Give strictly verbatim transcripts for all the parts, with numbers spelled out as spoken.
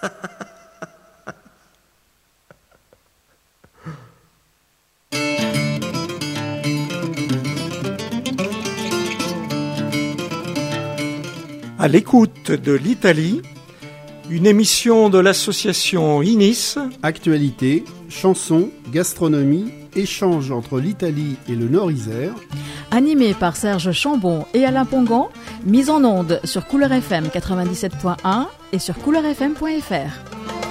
À l'écoute de l'Italie, une émission de l'association Inis. Actualité, chansons, gastronomie, échange entre l'Italie et le Nord-Isère. Animé par Serge Chambon et Alain Pongan, mise en onde sur Couleur F M quatre-vingt-dix-sept point un et sur couleur f m point f r.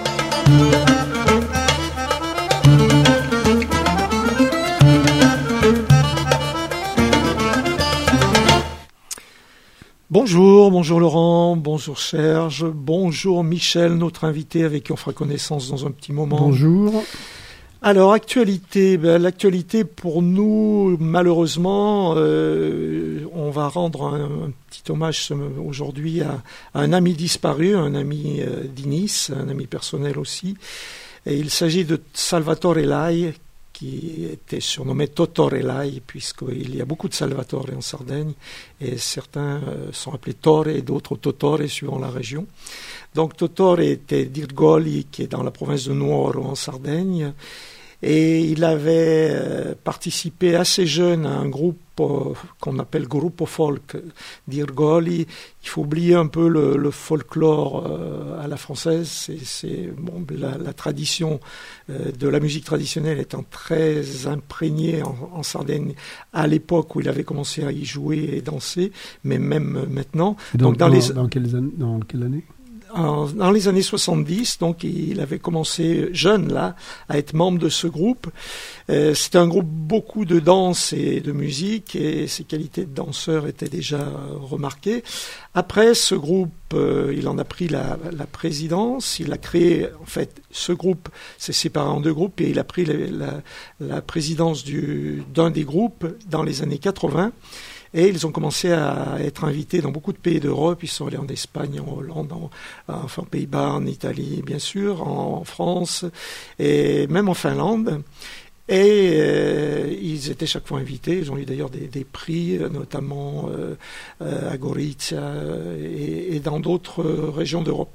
Bonjour, bonjour Laurent, bonjour Serge, bonjour Michel, notre invité avec qui on fera connaissance dans un petit moment. Bonjour. Alors, actualité, ben, l'actualité pour nous, malheureusement, euh, on va rendre un, un petit hommage aujourd'hui à, à un ami disparu, un ami euh, d'Inis, un ami personnel aussi. Et il s'agit de Salvatore Lai, qui était surnommé Totore Lai, puisqu'il y a beaucoup de Salvatore en Sardaigne, et certains euh, sont appelés Tore et d'autres Totore, suivant la région. Donc Totore était d'Irgoli, qui est dans la province de Nuoro, en Sardaigne, et il avait euh, participé assez jeune à un groupe euh, qu'on appelle Gruppo Folk d'Irgoli. Il faut oublier un peu le, le folklore euh, à la française. C'est, c'est, bon, la, la tradition euh, de la musique traditionnelle étant très imprégnée en, en Sardaigne à l'époque où il avait commencé à y jouer et danser, mais même maintenant. Donc, donc dans, dans, les... dans, quelles an... dans quelle année ? En, dans les années soixante-dix, donc il avait commencé jeune là à être membre de ce groupe. Euh, c'était un groupe beaucoup de danse et de musique, et ses qualités de danseur étaient déjà euh, remarquées. Après ce groupe, euh, il en a pris la, la présidence. Il a créé, en fait, ce groupe s'est séparé en deux groupes et il a pris la, la, la présidence du, d'un des groupes dans les années quatre-vingts. Et ils ont commencé à être invités dans beaucoup de pays d'Europe. Ils sont allés en Espagne, en Hollande, en, enfin, aux Pays-Bas, en Italie, bien sûr, en, en France, et même en Finlande. Et euh, ils étaient chaque fois invités. Ils ont eu d'ailleurs des, des prix, notamment euh, à Gorizia et, et dans d'autres régions d'Europe.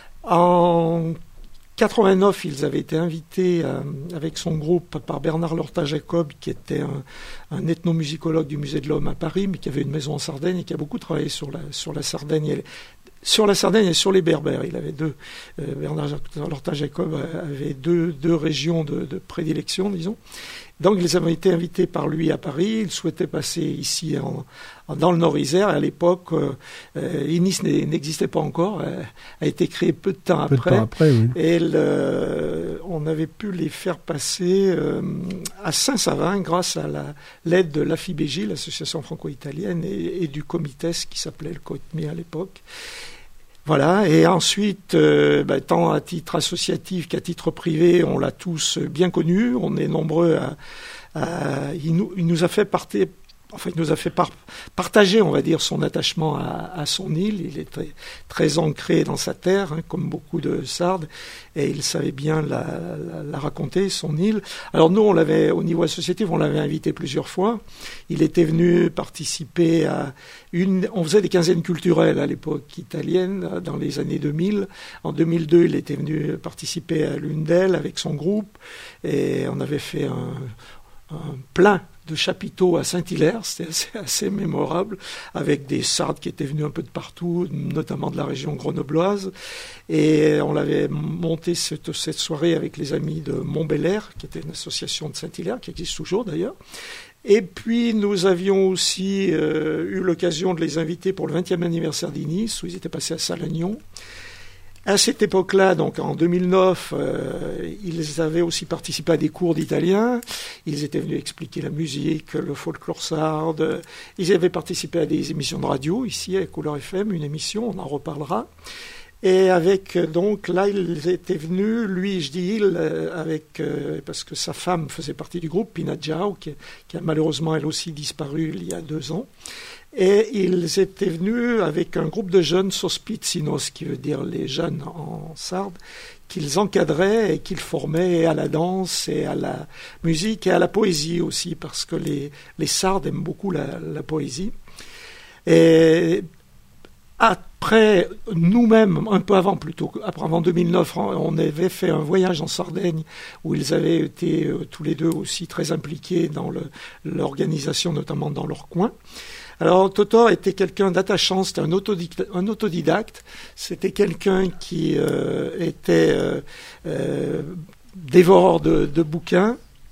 En quatre-vingt-neuf, ils avaient été invités euh, avec son groupe par Bernard Lorta-Jacob, qui était un, un ethnomusicologue du Musée de l'Homme à Paris, mais qui avait une maison en Sardaigne et qui a beaucoup travaillé sur la, sur la Sardaigne et, sur la Sardaigne et sur les Berbères. Il avait deux, euh, Bernard Lorta-Jacob avait deux, deux régions de, de prédilection, disons. Donc, ils avaient été invités par lui à Paris. Il souhaitait passer ici en, en, dans le Nord-Isère. À l'époque, euh, Inis n'existait pas encore. Euh, a été créé peu de temps peu après. De temps après oui. Et le, on avait pu les faire passer euh, à Saint-Savin grâce à la, l'aide de l'A F I B J, l'association franco-italienne, et, et du Comites qui s'appelait le COITMI à l'époque. Voilà, et ensuite, euh, bah, tant à titre associatif qu'à titre privé, on l'a tous bien connu. On est nombreux à... à il, nous, il nous a fait partir... Enfin, il nous a fait par, partager, on va dire, son attachement à, à son île. Il est très, très ancré dans sa terre, hein, comme beaucoup de Sardes, et il savait bien la, la, la raconter, son île. Alors nous, on l'avait, au niveau associatif, on l'avait invité plusieurs fois. Il était venu participer à une... On faisait des quinzaines culturelles à l'époque italienne, dans les années deux mille. En deux mille deux, il était venu participer à l'une d'elles avec son groupe, et on avait fait un, un plein de chapiteaux à Saint-Hilaire, c'était assez, assez mémorable, avec des Sardes qui étaient venus un peu de partout, notamment de la région grenobloise. Et on l'avait monté cette, cette soirée avec les amis de Montbelair, qui était une association de Saint-Hilaire, qui existe toujours d'ailleurs. Et puis nous avions aussi euh, eu l'occasion de les inviter pour le vingtième anniversaire d'Inis, où ils étaient passés à Salagnon. À cette époque-là, donc en deux mille neuf, euh, ils avaient aussi participé à des cours d'italien. Ils étaient venus expliquer la musique, le folklore sarde. Ils avaient participé à des émissions de radio, ici à Couleur F M, une émission, on en reparlera. Et avec, donc, là, ils étaient venus, lui, je dis il, avec, euh, parce que sa femme faisait partie du groupe, Pina Giao, qui, qui a malheureusement, elle aussi, disparu il y a deux ans. Et ils étaient venus avec un groupe de jeunes sospitzinos, qui veut dire les jeunes en sarde, qu'ils encadraient et qu'ils formaient à la danse et à la musique et à la poésie aussi, parce que les, les sardes aiment beaucoup la, la poésie. Et à Après, nous-mêmes, un peu avant, plutôt, après, avant deux mille neuf, on avait fait un voyage en Sardaigne où ils avaient été euh, tous les deux aussi très impliqués dans le, l'organisation, notamment dans leur coin. Alors, Totò était quelqu'un d'attachant, c'était un autodidacte, un autodidacte. C'était quelqu'un qui euh, était euh, euh, dévoreur de, de bouquins.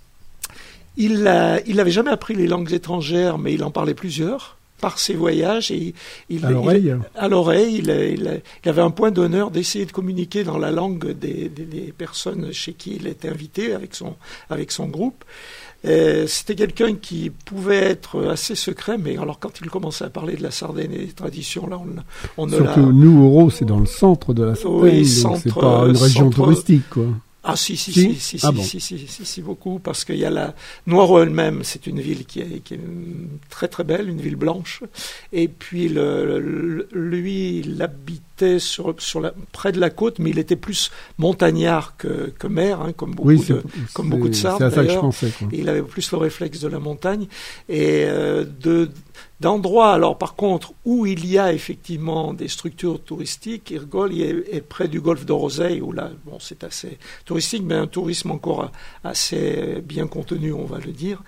Il n'avait jamais appris les langues étrangères, mais il en parlait plusieurs. Par ses voyages, et il, à l'oreille, il, à l'oreille il, il, il avait un point d'honneur d'essayer de communiquer dans la langue des, des, des personnes chez qui il était invité avec son, avec son groupe. Euh, c'était quelqu'un qui pouvait être assez secret, mais alors quand il commençait à parler de la Sardaigne et des traditions, là, on, on ne Surtout l'a... nous, Oro, c'est dans le centre de la Sardaigne, oui, donc centre, c'est pas une région centre... touristique, quoi. Ah si si si si si ah si, bon. si, si, si, si, beaucoup, parce qu'il y a la Nuoro elle-même, c'est une ville qui est, qui est très très belle, une ville blanche, et puis le, le, lui il habitait sur, sur la, près de la côte, mais il était plus montagnard que, que mer, hein, comme beaucoup oui, de comme beaucoup de Sardes c'est à ça que je d'ailleurs. pensais, quoi. Il avait plus le réflexe de la montagne et euh, de d'endroits, alors par contre, où il y a effectivement des structures touristiques, Irgoli est, est près du golfe de Rosei, où là, bon, c'est assez touristique, mais un tourisme encore assez bien contenu, on va le dire,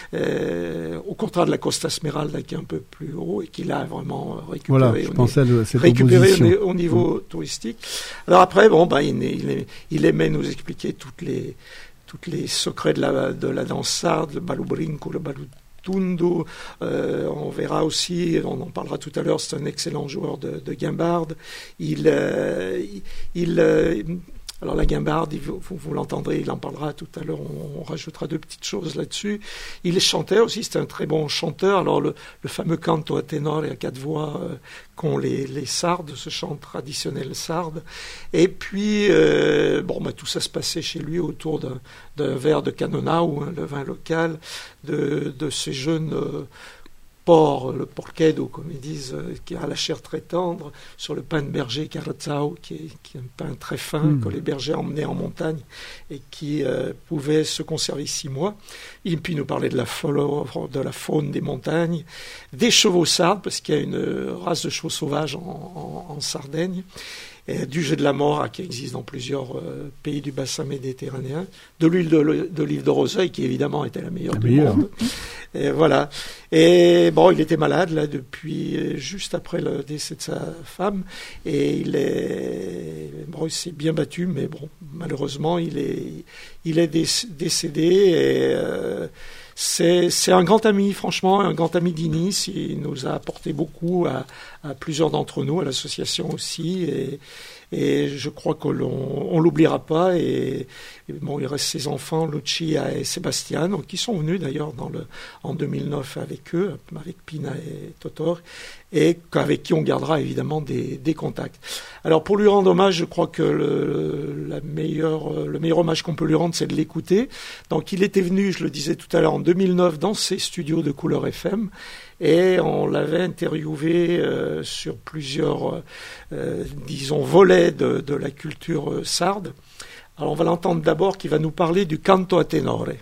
euh, au contraire de la Costa Smeralda, qui est un peu plus haut, et qui l'a vraiment récupéré, voilà, je au, pensais le, cette récupéré au, au mmh. niveau touristique. Alors après, bon, ben, il, il, il aimait nous expliquer toutes les, toutes les secrets de la, de la danse sarde, le balubrinco, le balut Tundo, euh, on verra aussi, on en parlera tout à l'heure, c'est un excellent joueur de, de guimbarde. Il, euh, il, euh, alors la guimbarde, vous, vous l'entendrez, il en parlera tout à l'heure, on, on rajoutera deux petites choses là-dessus. Il chantait aussi, c'était un très bon chanteur. Alors le, le fameux canto a tenore à quatre voix euh, qu'ont les, les sardes, ce chant traditionnel sarde. Et puis, euh, bon, bah, tout ça se passait chez lui autour d'un, d'un verre de Canonau, hein, le vin local, de, de ces jeunes euh, porc, le porquedo, comme ils disent, euh, qui a la chair très tendre, sur le pain de berger Carazzao, qui est, qui est un pain très fin, mmh. que les bergers emmenaient en montagne et qui euh, pouvait se conserver six mois. Et puis nous parlait de la, flore, de la faune des montagnes, des chevaux sardes, parce qu'il y a une race de chevaux sauvages en, en, en Sardaigne, et du jet de la mort qui existe dans plusieurs euh, pays du bassin méditerranéen, de l'huile de, d'olive de Roseuil qui évidemment était la meilleure la du meilleure. monde. Et voilà. Et bon, il était malade là depuis juste après le décès de sa femme et il est bon, il s'est bien battu, mais bon, malheureusement il est il est décédé et euh, C'est, c'est un grand ami, franchement, un grand ami d'Inis. Il nous a apporté beaucoup à, à plusieurs d'entre nous, à l'association aussi. Et, et je crois qu'on on l'oubliera pas. Et, et bon, il reste ses enfants, Lucia et Sebastiano, qui sont venus d'ailleurs dans le, en deux mille neuf avec eux, avec Pina et Totor, et avec qui on gardera évidemment des, des contacts. Alors pour lui rendre hommage, je crois que le, la meilleure, le meilleur hommage qu'on peut lui rendre, c'est de l'écouter. Donc il était venu, je le disais tout à l'heure, en deux mille neuf dans ses studios de Couleur F M et on l'avait interviewé euh, sur plusieurs, euh, disons, volets de, de la culture sarde. Alors on va l'entendre d'abord qui va nous parler du canto a tenore.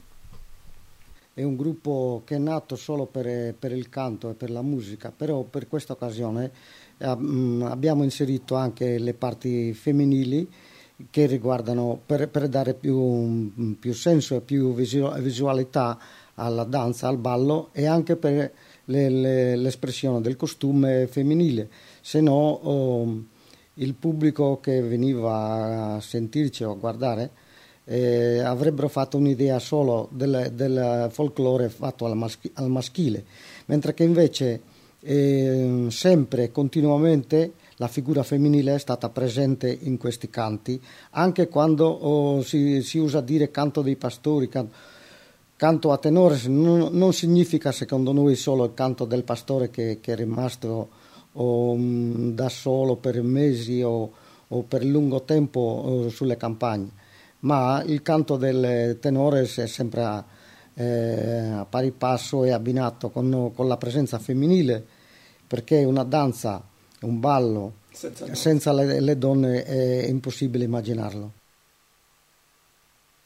È un gruppo che è nato solo per, per il canto e per la musica, però per questa occasione eh, abbiamo inserito anche le parti femminili che riguardano per, per dare più, più senso e più visualità alla danza, al ballo e anche per le, le, l'espressione del costume femminile, se no oh, il pubblico che veniva a sentirci o a guardare eh, avrebbero fatto un'idea solo del, del folklore fatto al, maschi, al maschile, mentre che invece eh, sempre, continuamente la figura femminile è stata presente in questi canti, anche quando oh, si, si usa dire canto dei pastori, canto, canto a tenore, non, non significa secondo noi solo il canto del pastore che, che è rimasto oh, da solo per mesi o, o per lungo tempo oh, sulle campagne, ma il canto del tenore è sempre eh, a pari passo e abbinato con, con la presenza femminile, perché una danza, un ballo senza, senza le, le donne è impossibile immaginarlo.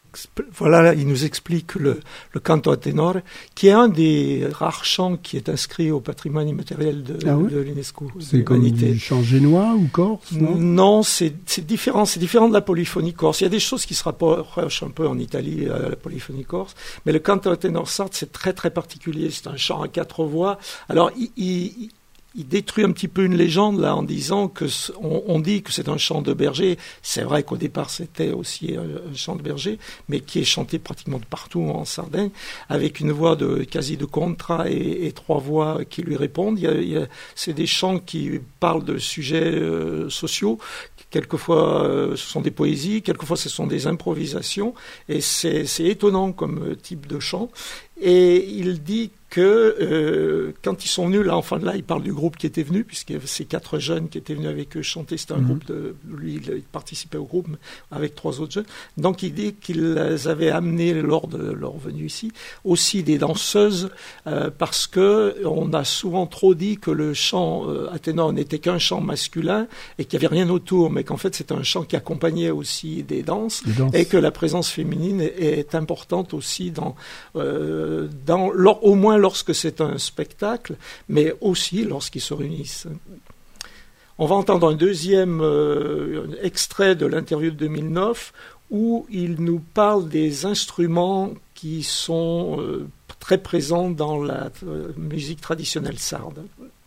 Voilà, il nous explique le, le canto a tenore, qui est un des rares chants qui est inscrit au patrimoine immatériel de, ah oui de l'UNESCO. C'est comme du chant génois ou corse? Non, non c'est, c'est différent. C'est différent de la polyphonie corse. Il y a des choses qui se rapprochent un peu en Italie à la polyphonie corse, mais le canto a tenore sarde, c'est très très particulier. C'est un chant à quatre voix. Alors, il, il Il détruit un petit peu une légende là en disant que on, on dit que c'est un chant de berger. C'est vrai qu'au départ c'était aussi un, un chant de berger, mais qui est chanté pratiquement de partout en Sardaigne, avec une voix de quasi de contra et, et trois voix qui lui répondent. Il y a, il y a, c'est des chants qui parlent de sujets euh, sociaux. Quelquefois, euh, ce sont des poésies, quelquefois, ce sont des improvisations, et c'est, c'est étonnant comme type de chant. Et il dit que euh, quand ils sont venus, là, enfin là, il parle du groupe qui était venu, puisqu'il y avait ces quatre jeunes qui étaient venus avec eux chanter. C'était un mmh. groupe de, lui, il participait au groupe avec trois autres jeunes. Donc, il dit qu'ils avaient amené lors de leur venue ici aussi des danseuses, euh, parce que on a souvent trop dit que le chant euh, à ténor n'était qu'un chant masculin et qu'il n'y avait rien autour, mais qu'en fait c'était un chant qui accompagnait aussi des danses, danses. Et que la présence féminine est, est importante aussi dans, euh, dans lors, au moins lorsque c'est un spectacle, mais aussi lorsqu'ils se réunissent. On va entendre un deuxième euh, extrait de l'interview de deux mille neuf où il nous parle des instruments qui sont euh, très présents dans la euh, musique traditionnelle sarde.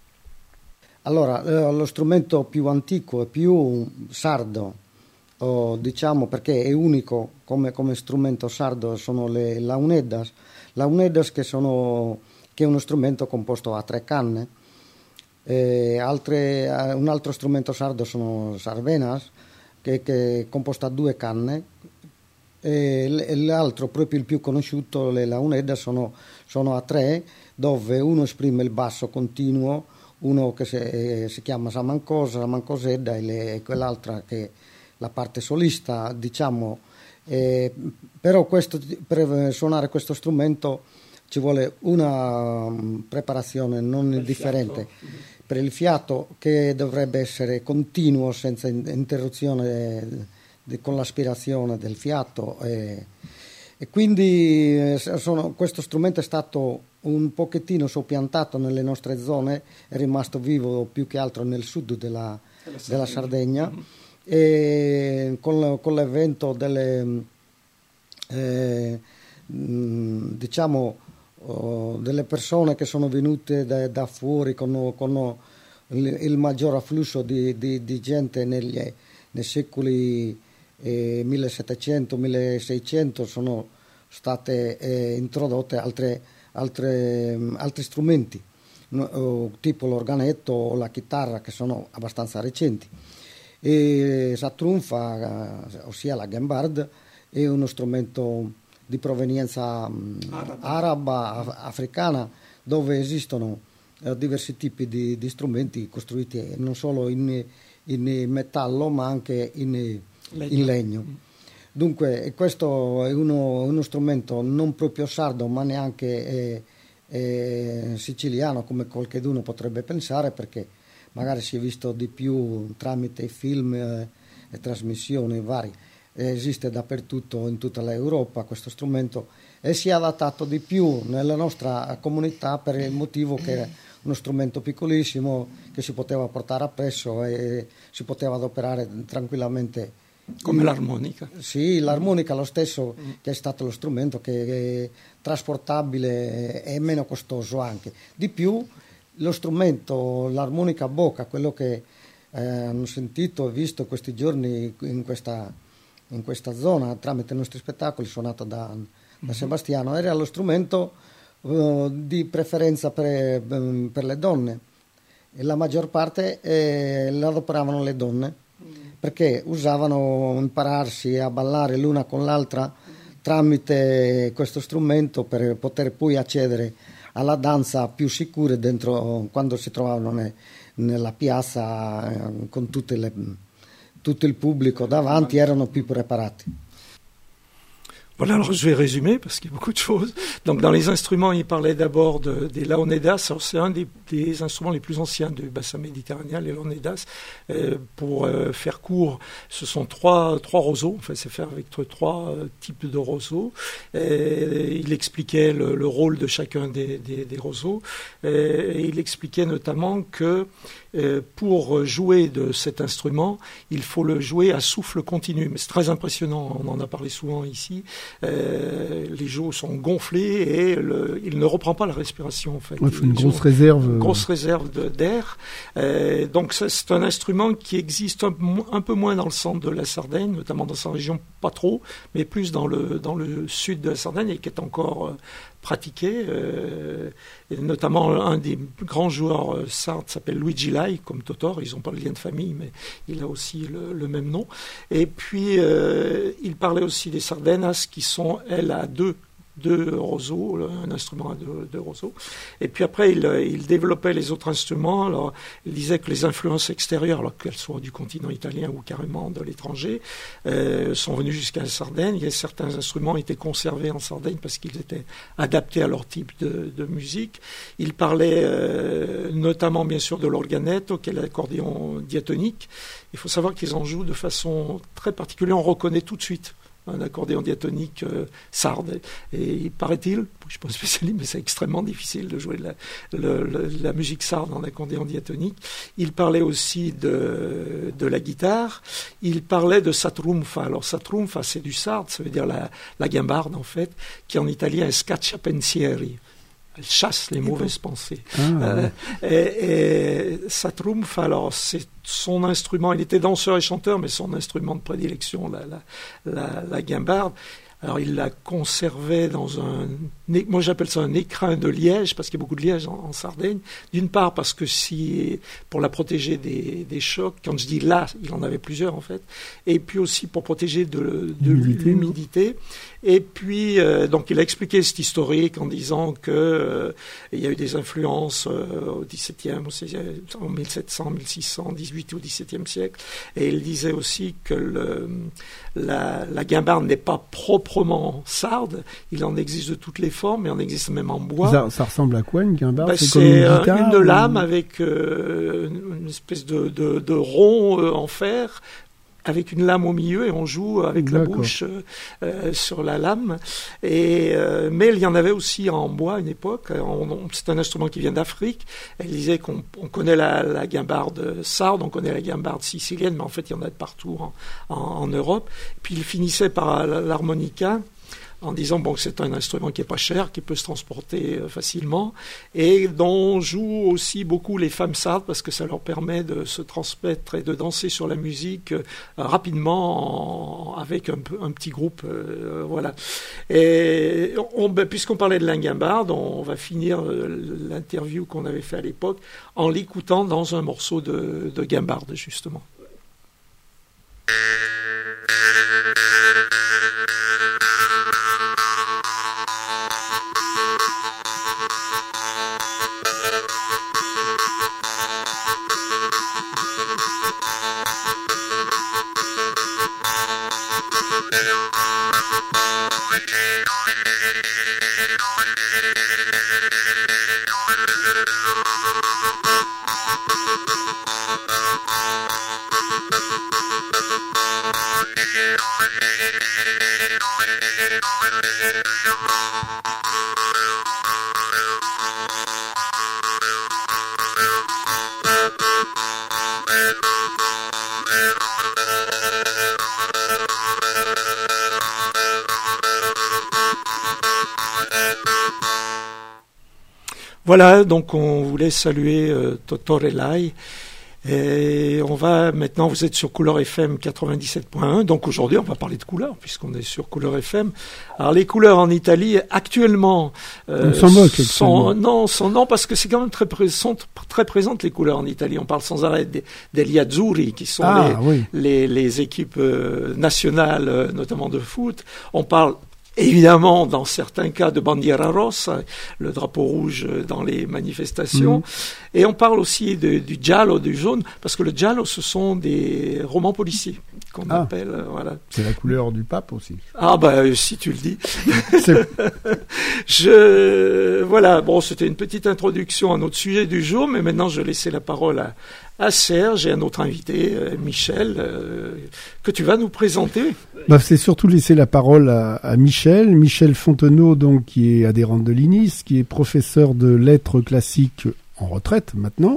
Allora, eh, lo strumento più antico e più sardo, oh, diciamo perché è unico come, come strumento sardo, sono le launeddas. Launeddas che, sono, che è uno strumento composto a tre canne. Eh, altre, un altro strumento sardo sono sarvenas, che, che è composto a due canne. E l'altro, proprio il più conosciuto, le launeddas, sono, sono a tre, dove uno esprime il basso continuo, uno che si, eh, si chiama samancosa, samancosedda, e, le, e quell'altra che è la parte solista, diciamo. Eh, però questo, per suonare questo strumento ci vuole una um, preparazione non indifferente per il fiato, che dovrebbe essere continuo, senza interruzione di, con l'aspirazione del fiato, e, e quindi eh, sono, questo strumento è stato un pochettino soppiantato nelle nostre zone, è rimasto vivo più che altro nel sud della, della Sardegna. Mm-hmm. E con, con l'evento delle eh, diciamo oh, delle persone che sono venute da, da fuori con, con il, il maggior afflusso di, di, di gente negli, nei secoli eh, millesettecento milleseicento, sono state eh, introdotte altre, altre, altri strumenti, no, tipo l'organetto o la chitarra, che sono abbastanza recenti. E Satrunfa, ossia la gambard, è uno strumento di provenienza araba, araba africana, dove esistono eh, diversi tipi di, di strumenti costruiti non solo in, in metallo ma anche in legno. In legno. Dunque questo è uno, uno strumento non proprio sardo, ma neanche eh, eh, siciliano, come qualcuno potrebbe pensare, perché magari si è visto di più tramite film eh, e trasmissioni vari. Eh, esiste dappertutto in tutta l'Europa questo strumento, e si è adattato di più nella nostra comunità per il motivo che era uno strumento piccolissimo che si poteva portare appresso e si poteva adoperare tranquillamente. Come l'armonica. Sì, l'armonica lo stesso, che è stato lo strumento che è trasportabile e meno costoso anche. Di più, lo strumento, l'armonica a bocca, quello che eh, hanno sentito e visto questi giorni in questa, in questa zona tramite i nostri spettacoli, suonato da, da Sebastiano, era lo strumento uh, di preferenza per, per le donne, e la maggior parte eh, lo adoperavano le donne, perché usavano impararsi a ballare l'una con l'altra tramite questo strumento per poter poi accedere alla danza più sicure dentro, quando si trovavano ne, nella piazza eh, con tutte le, tutto il pubblico davanti, erano più preparati. Voilà, alors je vais résumer parce qu'il y a beaucoup de choses. Donc dans les instruments, il parlait d'abord de, des laonedas. Alors, c'est un des, des instruments les plus anciens du bassin méditerranéen, les laonedas. Euh, pour euh, faire court, ce sont trois, trois roseaux. Enfin, c'est fait avec trois euh, types de roseaux. Et il expliquait le, le rôle de chacun des, des, des roseaux. Et il expliquait notamment que euh, pour jouer de cet instrument, il faut le jouer à souffle continu. Mais c'est très impressionnant, on en a parlé souvent ici. Euh, les joues sont gonflées et le, il ne reprend pas la respiration. En fait. Ouais, il faut une grosse réserve. Une grosse réserve de, d'air. Euh, donc ça, c'est un instrument qui existe un, un peu moins dans le centre de la Sardaigne, notamment dans sa région, pas trop, mais plus dans le, dans le sud de la Sardaigne et qui est encore euh, pratiqué. Euh, et notamment un des grands joueurs euh, sardes s'appelle Luigi Lai, comme Totor. Ils n'ont pas le lien de famille, mais il a aussi le, le même nom. Et puis, euh, il parlait aussi des sardenas qui sont, elles, à deux. deux roseaux, un instrument à deux, deux roseaux. Et puis après, il, il développait les autres instruments. Alors, il disait que les influences extérieures, alors qu'elles soient du continent italien ou carrément de l'étranger, euh, sont venues jusqu'à la Sardaigne. Et certains instruments étaient conservés en Sardaigne parce qu'ils étaient adaptés à leur type de, de musique. Il parlait euh, notamment, bien sûr, de l'organetto, qui est l'accordéon diatonique. Il faut savoir qu'ils en jouent de façon très particulière. On reconnaît tout de suite un accordéon diatonique euh, sarde. Et il paraît-il, je ne suis pas spécialiste, mais c'est extrêmement difficile de jouer de la, le, le, la musique sarde en accordéon diatonique. Il parlait aussi de, de la guitare. Il parlait de satrumfa. Alors satrumfa, c'est du sarde, ça veut dire la, la guimbarde en fait, qui en italien est scacciapensieri. Elle chasse les mauvaises pensées. Ah, euh, ouais. Et, et satrumfa, alors c'est son instrument. Il était danseur et chanteur, mais son instrument de prédilection, la, la, la, la guimbarde. Alors il la conservait dans un, moi j'appelle ça un écrin de liège, parce qu'il y a beaucoup de liège en, en Sardaigne. D'une part parce que si, pour la protéger des, des chocs, quand je dis là, il en avait plusieurs en fait, et puis aussi pour protéger de, de l'humidité. Et puis, euh, donc il a expliqué cette historique en disant que euh, il y a eu des influences euh, au dix-septième, au seizième, en mille sept cents, mille six cents, dix-huit ou dix-septième siècle. Et il disait aussi que le, la, la guimbarde n'est pas proprement sarde. Il en existe de toutes les formes, mais il en existe même en bois. Ça, ça ressemble à quoi une guimbarde? Ben, c'est, c'est comme une, guitare, une ou... lame avec euh, une espèce de, de, de rond euh, en fer, avec une lame au milieu, et on joue avec D'accord. la bouche euh, sur la lame. Et, euh, mais il y en avait aussi en bois à une époque. On, on, c'est un instrument qui vient d'Afrique. Elle disait qu'on on connaît la, la guimbarde sarde, on connaît la guimbarde sicilienne, mais en fait il y en a de partout en, en, en Europe. Et puis il finissait par l'harmonica, en disant bon, que c'est un instrument qui n'est pas cher, qui peut se transporter euh, facilement, et dont jouent aussi beaucoup les femmes sardes, parce que ça leur permet de se transmettre et de danser sur la musique euh, rapidement, en, avec un, un petit groupe. Euh, voilà. Et on, ben, puisqu'on parlait de la guimbarde, on, on va finir euh, l'interview qu'on avait fait à l'époque en l'écoutant dans un morceau de, de guimbarde, justement. Voilà, donc on voulait saluer euh, Totor et Lai. Et on va maintenant, vous êtes sur Couleur F M quatre-vingt-dix-sept point un, donc aujourd'hui on va parler de couleurs puisqu'on est sur Couleur F M. Alors les couleurs en Italie actuellement, euh, on s'en moque, sont, non, sont, non parce que c'est quand même très présente, très présente les couleurs en Italie. On parle sans arrêt des, degli azzurri qui sont ah, les, oui. les, les équipes euh, nationales, euh, notamment de foot. On parle évidemment, dans certains cas, de bandiera rossa, le drapeau rouge dans les manifestations. Mmh. Et on parle aussi de, du giallo, du jaune, parce que le giallo, ce sont des romans policiers qu'on ah, appelle. Voilà. C'est la couleur du pape aussi. Ah bah si tu le dis. je voilà. Bon, c'était une petite introduction à notre sujet du jour, mais maintenant je vais laisser la parole à, à Serge et à notre invité euh, Michel, euh, que tu vas nous présenter. Bah, c'est surtout laisser la parole à, à Michel, Michel Fontenot, donc qui est adhérente de l'I N I S, qui est professeur de lettres classiques en retraite maintenant,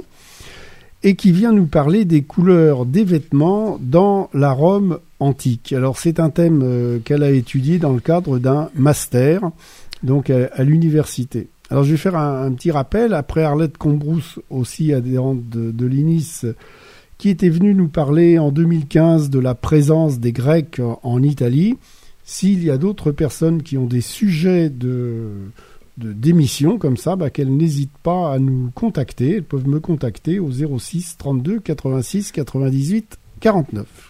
et qui vient nous parler des couleurs des vêtements dans la Rome antique. Alors c'est un thème euh, qu'elle a étudié dans le cadre d'un master, donc à, à l'université. Alors je vais faire un, un petit rappel, après Arlette Combrousse, aussi adhérente de, de l'I N I S, qui était venue nous parler en deux mille quinze de la présence des Grecs en, en Italie. S'il y a d'autres personnes qui ont des sujets de... de d'émissions comme ça, bah, qu'elles n'hésitent pas à nous contacter. Elles peuvent me contacter au zéro six trente-deux quatre-vingt-six quatre-vingt-dix-huit quarante-neuf.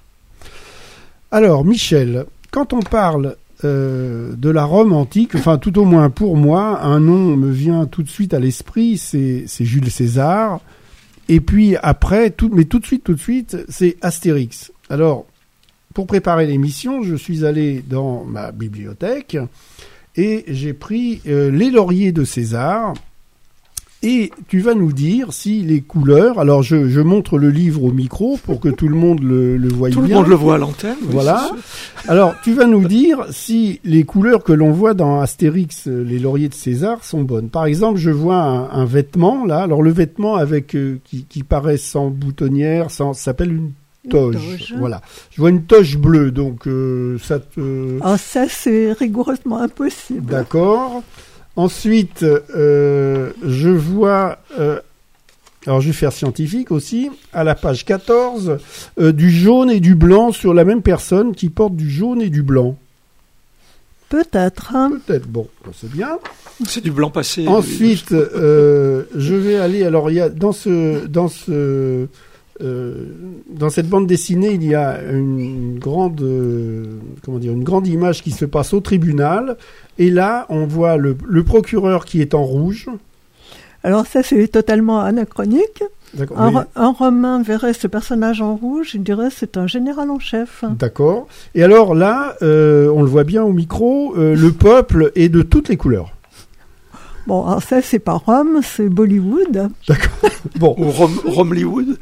Alors, Michel, quand on parle euh, de la Rome antique, enfin tout au moins pour moi, un nom me vient tout de suite à l'esprit, c'est, c'est Jules César. Et puis après, tout, mais tout de suite, tout de suite, c'est Astérix. Alors, pour préparer l'émission, je suis allé dans ma bibliothèque et j'ai pris euh, les lauriers de César. Et tu vas nous dire si les couleurs... Alors, je, je montre le livre au micro pour que tout le monde le, le voie bien. Tout le monde le voit à l'antenne. Oui, voilà. Alors, tu vas nous dire si les couleurs que l'on voit dans Astérix, les lauriers de César, sont bonnes. Par exemple, je vois un, un vêtement, là. Alors, le vêtement avec euh, qui, qui paraît sans boutonnière, sans, ça s'appelle une toge. Une toge. Voilà. Je vois une toge bleue, donc euh, ça te... Ah, ça, c'est rigoureusement impossible. D'accord. Ensuite, euh, je vois, euh, alors je vais faire scientifique aussi, à la page quatorze, euh, du jaune et du blanc sur la même personne qui porte du jaune et du blanc. Peut-être. Hein. Peut-être, bon, c'est bien. C'est du blanc passé. Ensuite, euh, je vais aller, alors il y a dans ce... Dans ce Euh, dans cette bande dessinée, il y a une grande, euh, comment dire, une grande image qui se passe au tribunal. Et là, on voit le, le procureur qui est en rouge. Alors ça, c'est totalement anachronique. Un, mais... un Romain verrait ce personnage en rouge, il dirait c'est un général en chef. D'accord. Et alors là, euh, on le voit bien au micro, euh, le peuple est de toutes les couleurs. Bon, alors ça, c'est pas Rome, c'est Bollywood. D'accord. Bon. Ou Rom- Romelywood.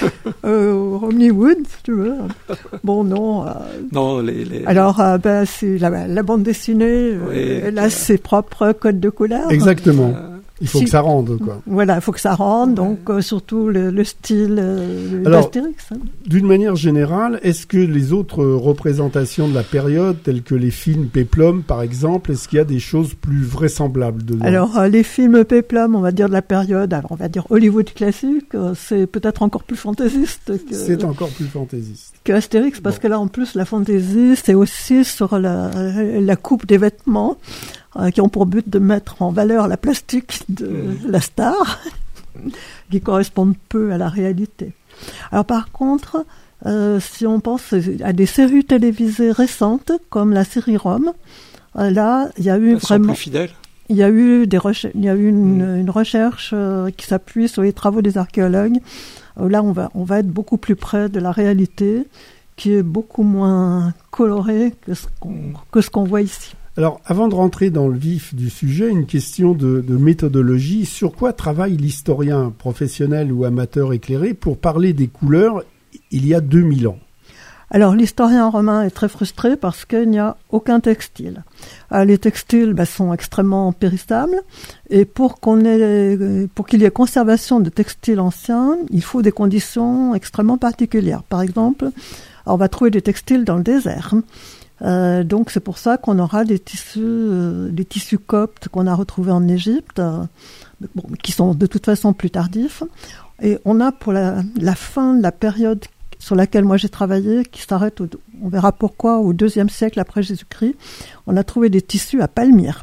euh, Romelywood, si tu veux. Bon, non. Euh... Non, les... les... Alors, euh, ben, c'est la, la bande dessinée, oui, euh, elle a ses propres codes de couleurs. Exactement. Euh... Il faut si, que ça rende, quoi. Voilà, il faut que ça rende, donc euh, surtout le, le style euh, d'Astérix. Hein. D'une manière générale, est-ce que les autres représentations de la période, telles que les films Péplum, par exemple, est-ce qu'il y a des choses plus vraisemblables dedans ? Alors, euh, les films Péplum, on va dire de la période, alors on va dire Hollywood classique, euh, c'est peut-être encore plus fantaisiste que... C'est encore plus fantaisiste. Que Astérix, parce bon. que là, en plus, la fantaisie, c'est aussi sur la, la coupe des vêtements, euh, qui ont pour but de mettre en valeur la plastique de mmh. la star, qui correspondent peu à la réalité. Alors par contre, euh, si on pense à des séries télévisées récentes, comme la série Rome, euh, là, il y a eu Elles vraiment... sont plus fidèles. Il y a eu, des recher- il y a eu une, mmh. une recherche euh, qui s'appuie sur les travaux des archéologues. Euh, là, on va, on va être beaucoup plus près de la réalité, qui est beaucoup moins colorée que ce qu'on, mmh. que ce qu'on voit ici. Alors, avant de rentrer dans le vif du sujet, une question de, de méthodologie. Sur quoi travaille l'historien professionnel ou amateur éclairé pour parler des couleurs il y a deux mille ans ? Alors, l'historien romain est très frustré parce qu'il n'y a aucun textile. Euh, les textiles bah, sont extrêmement périssables et pour, qu'on ait, pour qu'il y ait conservation de textiles anciens, il faut des conditions extrêmement particulières. Par exemple, on va trouver des textiles dans le désert. Euh, donc c'est pour ça qu'on aura des tissus, euh, des tissus coptes qu'on a retrouvés en Égypte, euh, bon, qui sont de toute façon plus tardifs. Et on a pour la, la fin de la période sur laquelle moi j'ai travaillé, qui s'arrête, au, on verra pourquoi, au deuxième siècle après Jésus-Christ, on a trouvé des tissus à Palmyre.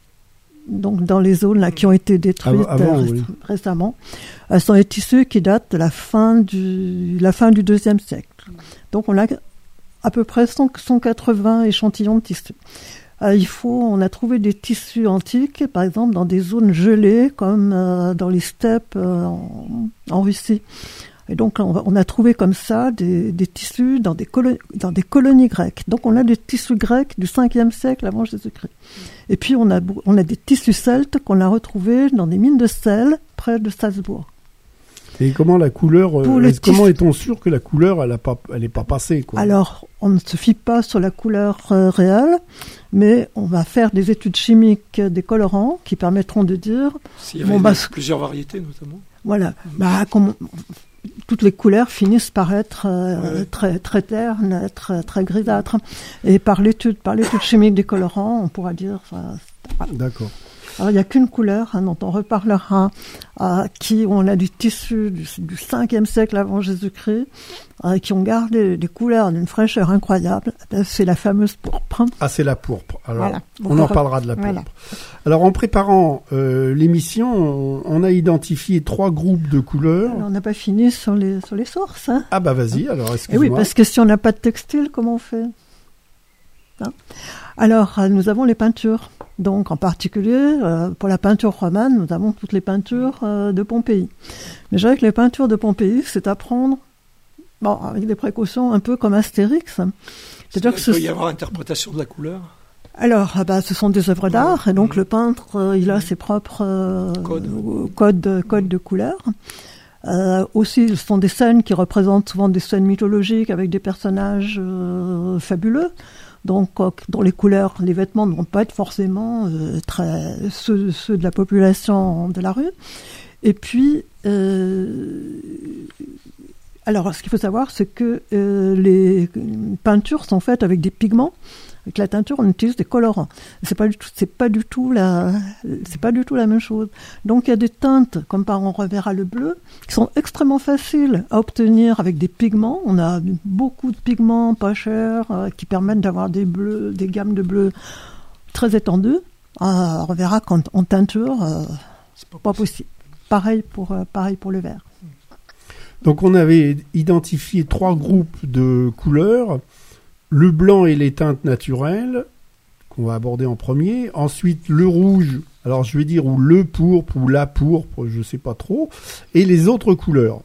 Donc dans les zones là qui ont été détruites avant, euh, oui. récemment, ce sont des tissus qui datent de la fin du, la fin du deuxième siècle. Donc on a à peu près cent quatre-vingts échantillons de tissus. Euh, il faut, on a trouvé des tissus antiques, par exemple dans des zones gelées, comme euh, dans les steppes euh, en, en Russie. Et donc, on, on a trouvé comme ça des, des tissus dans des, colonies, dans des colonies grecques. Donc, on a des tissus grecs du cinquième siècle avant Jésus-Christ. Et puis, on a, on a des tissus celtes qu'on a retrouvés dans des mines de sel près de Salzbourg. Et comment la couleur, euh, est, comment est-on sûr que la couleur, elle n'est pas, elle est pas passée, quoi? Alors, on ne se fie pas sur la couleur euh, réelle, mais on va faire des études chimiques des colorants qui permettront de dire... S'il y avait bon, bah, plusieurs variétés, notamment. Voilà. Mmh. Bah, comme, toutes les couleurs finissent par être euh, ouais. très, très ternes, très, très grisâtres. Et par l'étude, par l'étude chimique des colorants, on pourra dire... Euh, D'accord. Alors, il n'y a qu'une couleur hein, dont on reparlera, euh, qui on a du tissu du, du cinquième siècle avant Jésus-Christ, euh, qui ont gardé des couleurs d'une fraîcheur incroyable. C'est la fameuse pourpre. Ah, c'est la pourpre. Alors, voilà. on, on en reparlera de la pourpre. Voilà. Alors, en préparant euh, l'émission, on, on a identifié trois groupes de couleurs. Alors, on n'a pas fini sur les, sur les sources. Hein. Ah bah vas-y, alors excuse-moi. Et oui, parce que si on n'a pas de textile, comment on fait hein. Alors, euh, nous avons les peintures. Donc, en particulier, euh, pour la peinture romane, nous avons toutes les peintures euh, de Pompéi. Mais je dirais que les peintures de Pompéi, c'est à prendre, bon, avec des précautions un peu comme Astérix. C'est-à-dire que il peut y avoir interprétation de la couleur. Alors, bah, ce sont des œuvres d'art, et donc mmh. le peintre, euh, il a ses propres euh, codes code, code de couleurs. Euh, aussi, ce sont des scènes qui représentent souvent des scènes mythologiques avec des personnages euh, fabuleux. Donc, euh, dont les couleurs, les vêtements ne vont pas être forcément euh, très, ceux, ceux de la population de la rue. Et puis, euh, alors, ce qu'il faut savoir, c'est que euh, les peintures sont faites avec des pigments. Avec la teinture, on utilise des colorants. C'est pas du tout, c'est pas du tout la, c'est pas du tout la même chose. Donc il y a des teintes, comme par on reverra le bleu, qui sont extrêmement faciles à obtenir avec des pigments. On a beaucoup de pigments pas chers euh, qui permettent d'avoir des bleus, des gammes de bleus très étendues. Euh, on verra qu'en en teinture, euh, c'est pas, pas possible. possible. Pareil pour, euh, pareil pour le vert. Donc on avait identifié trois groupes de couleurs. Le blanc et les teintes naturelles, qu'on va aborder en premier. Ensuite, le rouge, alors je vais dire ou le pourpre ou la pourpre, je ne sais pas trop. Et les autres couleurs.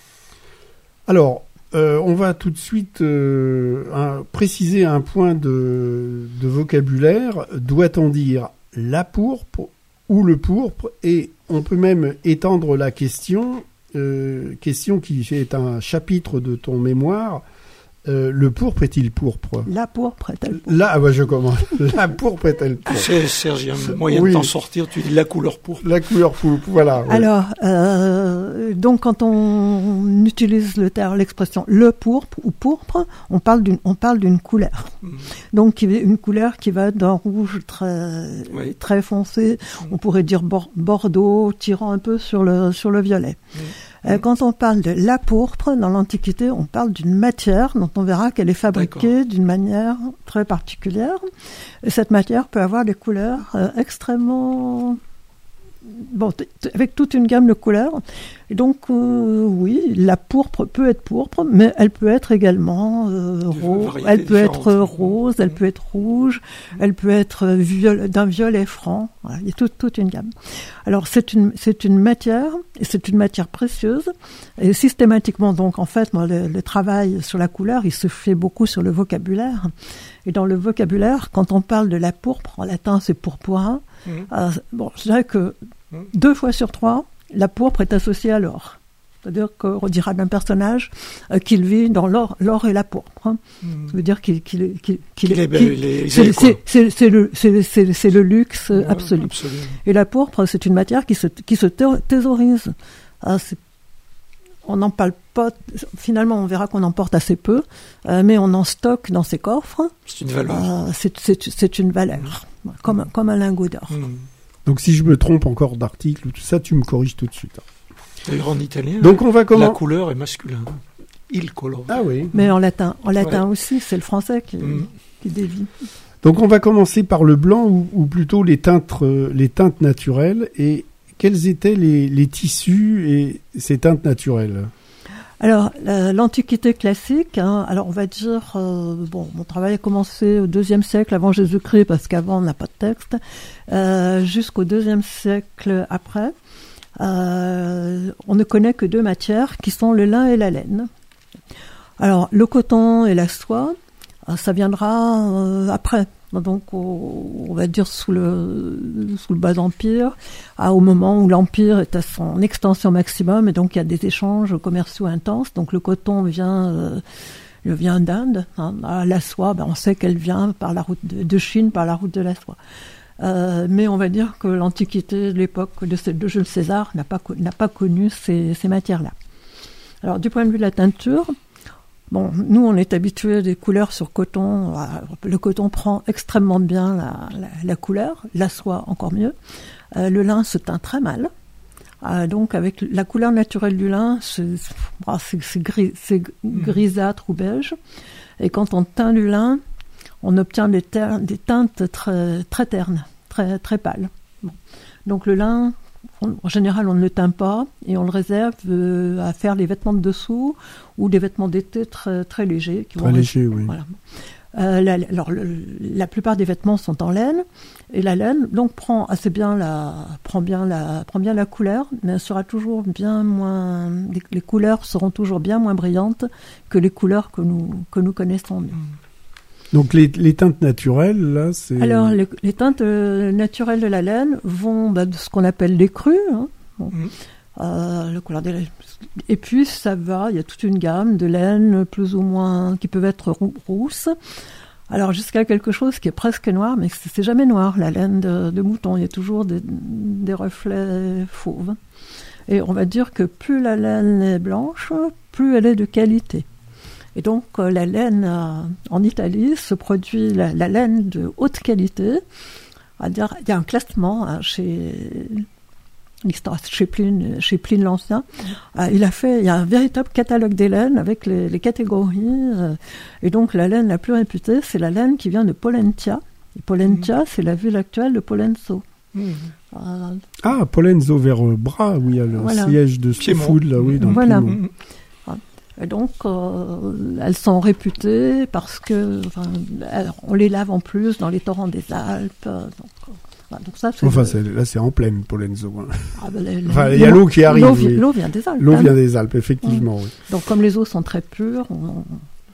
Alors, euh, on va tout de suite euh, un, préciser un point de, de vocabulaire. Doit-on dire la pourpre ou le pourpre? Et on peut même étendre la question, euh, question qui est un chapitre de ton mémoire. Euh, le pourpre est-il pourpre? La pourpre est-elle pourpre? Là, ah bah je commence. La pourpre est-elle pourpre? C'est Serge, il y a un moyen oui. de t'en sortir. Tu dis la couleur pourpre. La couleur pourpre, voilà. Oui. Alors, euh, donc quand on utilise le terme, l'expression le pourpre ou pourpre, on parle d'une, on parle d'une couleur. Mmh. Donc une couleur qui va d'un rouge très, oui. très foncé. Mmh. On pourrait dire bor- bordeaux, tirant un peu sur le sur le violet. Mmh. Euh, quand on parle de la pourpre, dans l'Antiquité, on parle d'une matière dont on verra qu'elle est fabriquée D'accord. d'une manière très particulière. Et cette matière peut avoir des couleurs euh, extrêmement... Bon, t- t- avec toute une gamme de couleurs. Et donc, euh, oui, la pourpre peut être pourpre, mais elle peut être également euh, rose. Elle peut être rose, elle peut être rouge, elle peut être viol- d'un violet franc. Voilà, il y a toute, toute une gamme. Alors, c'est une, c'est une matière, et c'est une matière précieuse. Et systématiquement, donc, en fait, moi, le, le travail sur la couleur, il se fait beaucoup sur le vocabulaire. Et dans le vocabulaire, quand on parle de la pourpre, en latin, c'est purpurin. Mmh. Euh, bon, je dirais que mmh. deux fois sur trois, la pourpre est associée à l'or. C'est-à-dire qu'on dira d'un personnage euh, qu'il vit dans l'or, l'or et la pourpre. Hein. Mmh. Ça veut dire qu'il, qu'il, qu'il, qu'il, qu'il est... Qu'il, les, c'est, c'est, c'est, c'est, le, c'est, c'est, c'est le luxe ouais, absolu. Absolument. Et la pourpre, c'est une matière qui se, qui se thésaurise. Ah, c'est On n'en parle pas, finalement on verra qu'on en porte assez peu, euh, mais on en stocke dans ses coffres. C'est une valeur. Euh, c'est, c'est, c'est une valeur, mmh. comme, mmh. comme un lingot d'or. Mmh. Donc si je me trompe encore d'article, tout ça, tu me corriges tout de suite. D'ailleurs en italien, donc, on va comment... la couleur est masculin. Il colore. Ah oui. Mais en latin, en latin ouais. aussi, c'est le français qui, mmh. qui dévie. Donc on va commencer par le blanc, ou, ou plutôt les teintes, euh, les teintes naturelles, et quels étaient les, les tissus et ces teintes naturelles? Alors, la, l'Antiquité classique, hein, alors on va dire, euh, bon, mon travail a commencé au deuxième siècle avant Jésus-Christ, parce qu'avant on n'a pas de texte, euh, jusqu'au deuxième siècle après, euh, on ne connaît que deux matières, qui sont le lin et la laine. Alors, le coton et la soie, ça viendra euh, après. Donc, au, on va dire sous le, sous le bas empire, à, au moment où l'empire est à son extension maximum, et donc il y a des échanges commerciaux intenses. Donc, le coton vient, euh, vient d'Inde. Hein. La soie, ben, on sait qu'elle vient par la route de, de Chine, par la route de la soie. Euh, mais on va dire que l'Antiquité, l'époque de, de Jules César, n'a pas, n'a pas connu ces, ces matières-là. Alors, du point de vue de la teinture, bon, nous, on est habitués à des couleurs sur coton. Le coton prend extrêmement bien la, la, la couleur, la soie encore mieux. Euh, le lin se teint très mal. Euh, donc, avec la couleur naturelle du lin, c'est, c'est, c'est, gris, c'est grisâtre ou beige. Et quand on teint du lin, on obtient des, ter- des teintes très, très ternes, très, très pâles. Bon. Donc, le lin, on, en général, on ne le teint pas et on le réserve euh, à faire les vêtements de dessous ou des vêtements d'été très, très légers. Qui très vont légers, oui. Voilà. Euh, la, alors, le, la plupart des vêtements sont en laine, et la laine donc prend assez bien la prend bien la prend bien la couleur, mais elle sera toujours bien moins. Les, les couleurs seront toujours bien moins brillantes que les couleurs que nous que nous connaissons mieux. Donc les, les teintes naturelles, là, c'est... Alors, les, les teintes euh, naturelles de la laine vont bah, de ce qu'on appelle les crus, hein, bon. mmh. euh, le couleur des laines. Et puis, ça va, il y a toute une gamme de laines plus ou moins, qui peuvent être rou- rousses, alors jusqu'à quelque chose qui est presque noir, mais c'est, c'est jamais noir, la laine de, de mouton, il y a toujours des, des reflets fauves. Et on va dire que plus la laine est blanche, plus elle est de qualité. Et donc, euh, la laine, euh, en Italie, se produit la, la laine de haute qualité. C'est-à-dire, il y a un classement hein, chez, chez, Pline, chez Pline l'Ancien. Euh, il a fait, il y a un véritable catalogue des laines avec les, les catégories. Euh, et donc, la laine la plus réputée, c'est la laine qui vient de Pollentia. Et Pollentia, mmh. c'est la ville actuelle de Pollenzo. Mmh. Euh, ah, Pollenzo vers euh, Bra, où il y a le voilà. siège de Food, là, oui, dans voilà. le Piémont. Et donc, euh, elles sont réputées parce que enfin, on les lave en plus dans les torrents des Alpes. Donc, euh, donc ça, c'est enfin, le... c'est, là, c'est en pleine, Pollenzo. Hein. Ah, ben, les, enfin, il y a l'eau qui arrive. L'eau, oui. l'eau vient des Alpes. L'eau hein. vient des Alpes, effectivement. Mmh. Oui. Donc, comme les eaux sont très pures, on,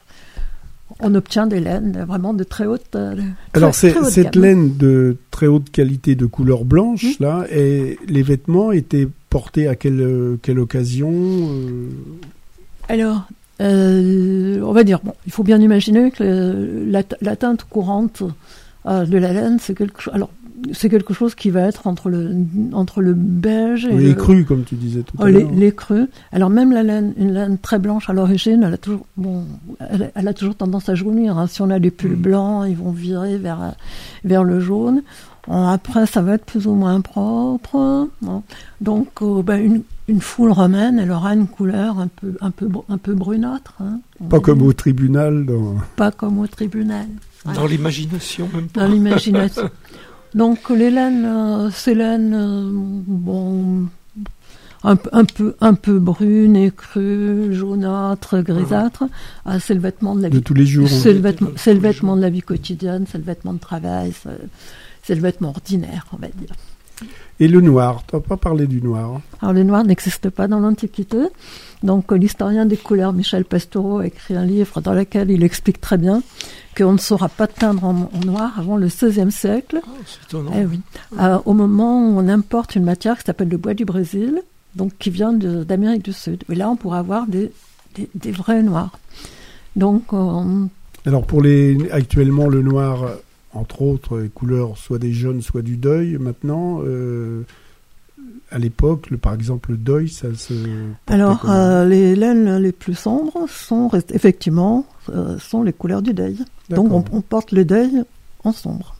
on obtient des laines vraiment de très haute. Très, Alors, c'est, très haute cette gamme. laine de très haute qualité, de couleur blanche, mmh. là, et les vêtements étaient portés à quelle, quelle occasion euh... Alors. Euh, on va dire, bon, il faut bien imaginer que le, la, la teinte courante euh, de la laine, c'est quelque chose. Alors, c'est quelque chose qui va être entre le entre le beige et les le, crus, comme tu disais tout à les, l'heure. Les crus. Alors même la laine, une laine très blanche à l'origine, elle a toujours, bon, elle, elle a toujours tendance à jaunir. Hein. Si on a des pulls mmh. blancs, ils vont virer vers vers le jaune. Après, ça va être plus ou moins propre. Hein. Donc, euh, ben, une, une foule romaine, elle aura une couleur un peu, un peu, un peu brunâtre. Hein, pas comme au tribunal. Dans... Pas comme au tribunal. Dans voilà. l'imagination, même pas. Dans l'imagination. Donc, les laines, euh, ces laines, euh, bon, un, un, peu, un peu brunes, écrues, jaunâtres, grisâtres, ah. euh, c'est le vêtement de la vie. De tous les jours. C'est, le vêtement, c'est le vêtement de la vie quotidienne, c'est le vêtement de travail, c'est, c'est le vêtement ordinaire, on va dire. Et le noir, tu n'as pas parlé du noir. Alors le noir n'existe pas dans l'Antiquité. Donc l'historien des couleurs Michel Pastoureau a écrit un livre dans lequel il explique très bien qu'on ne saura pas teindre en, en noir avant le seizième siècle. Oh, c'est étonnant. Eh oui. euh, au moment où on importe une matière qui s'appelle le bois du Brésil, donc qui vient de, d'Amérique du Sud. Et là, on pourra avoir des, des, des vrais noirs. Donc, euh, alors pour les actuellement le noir, entre autres couleurs, soit des jaunes, soit du deuil. Maintenant, euh, à l'époque, le, par exemple, le deuil, ça se. Alors, euh, les laines les plus sombres sont effectivement euh, sont les couleurs du deuil. D'accord. Donc, on, on porte le deuil en sombre.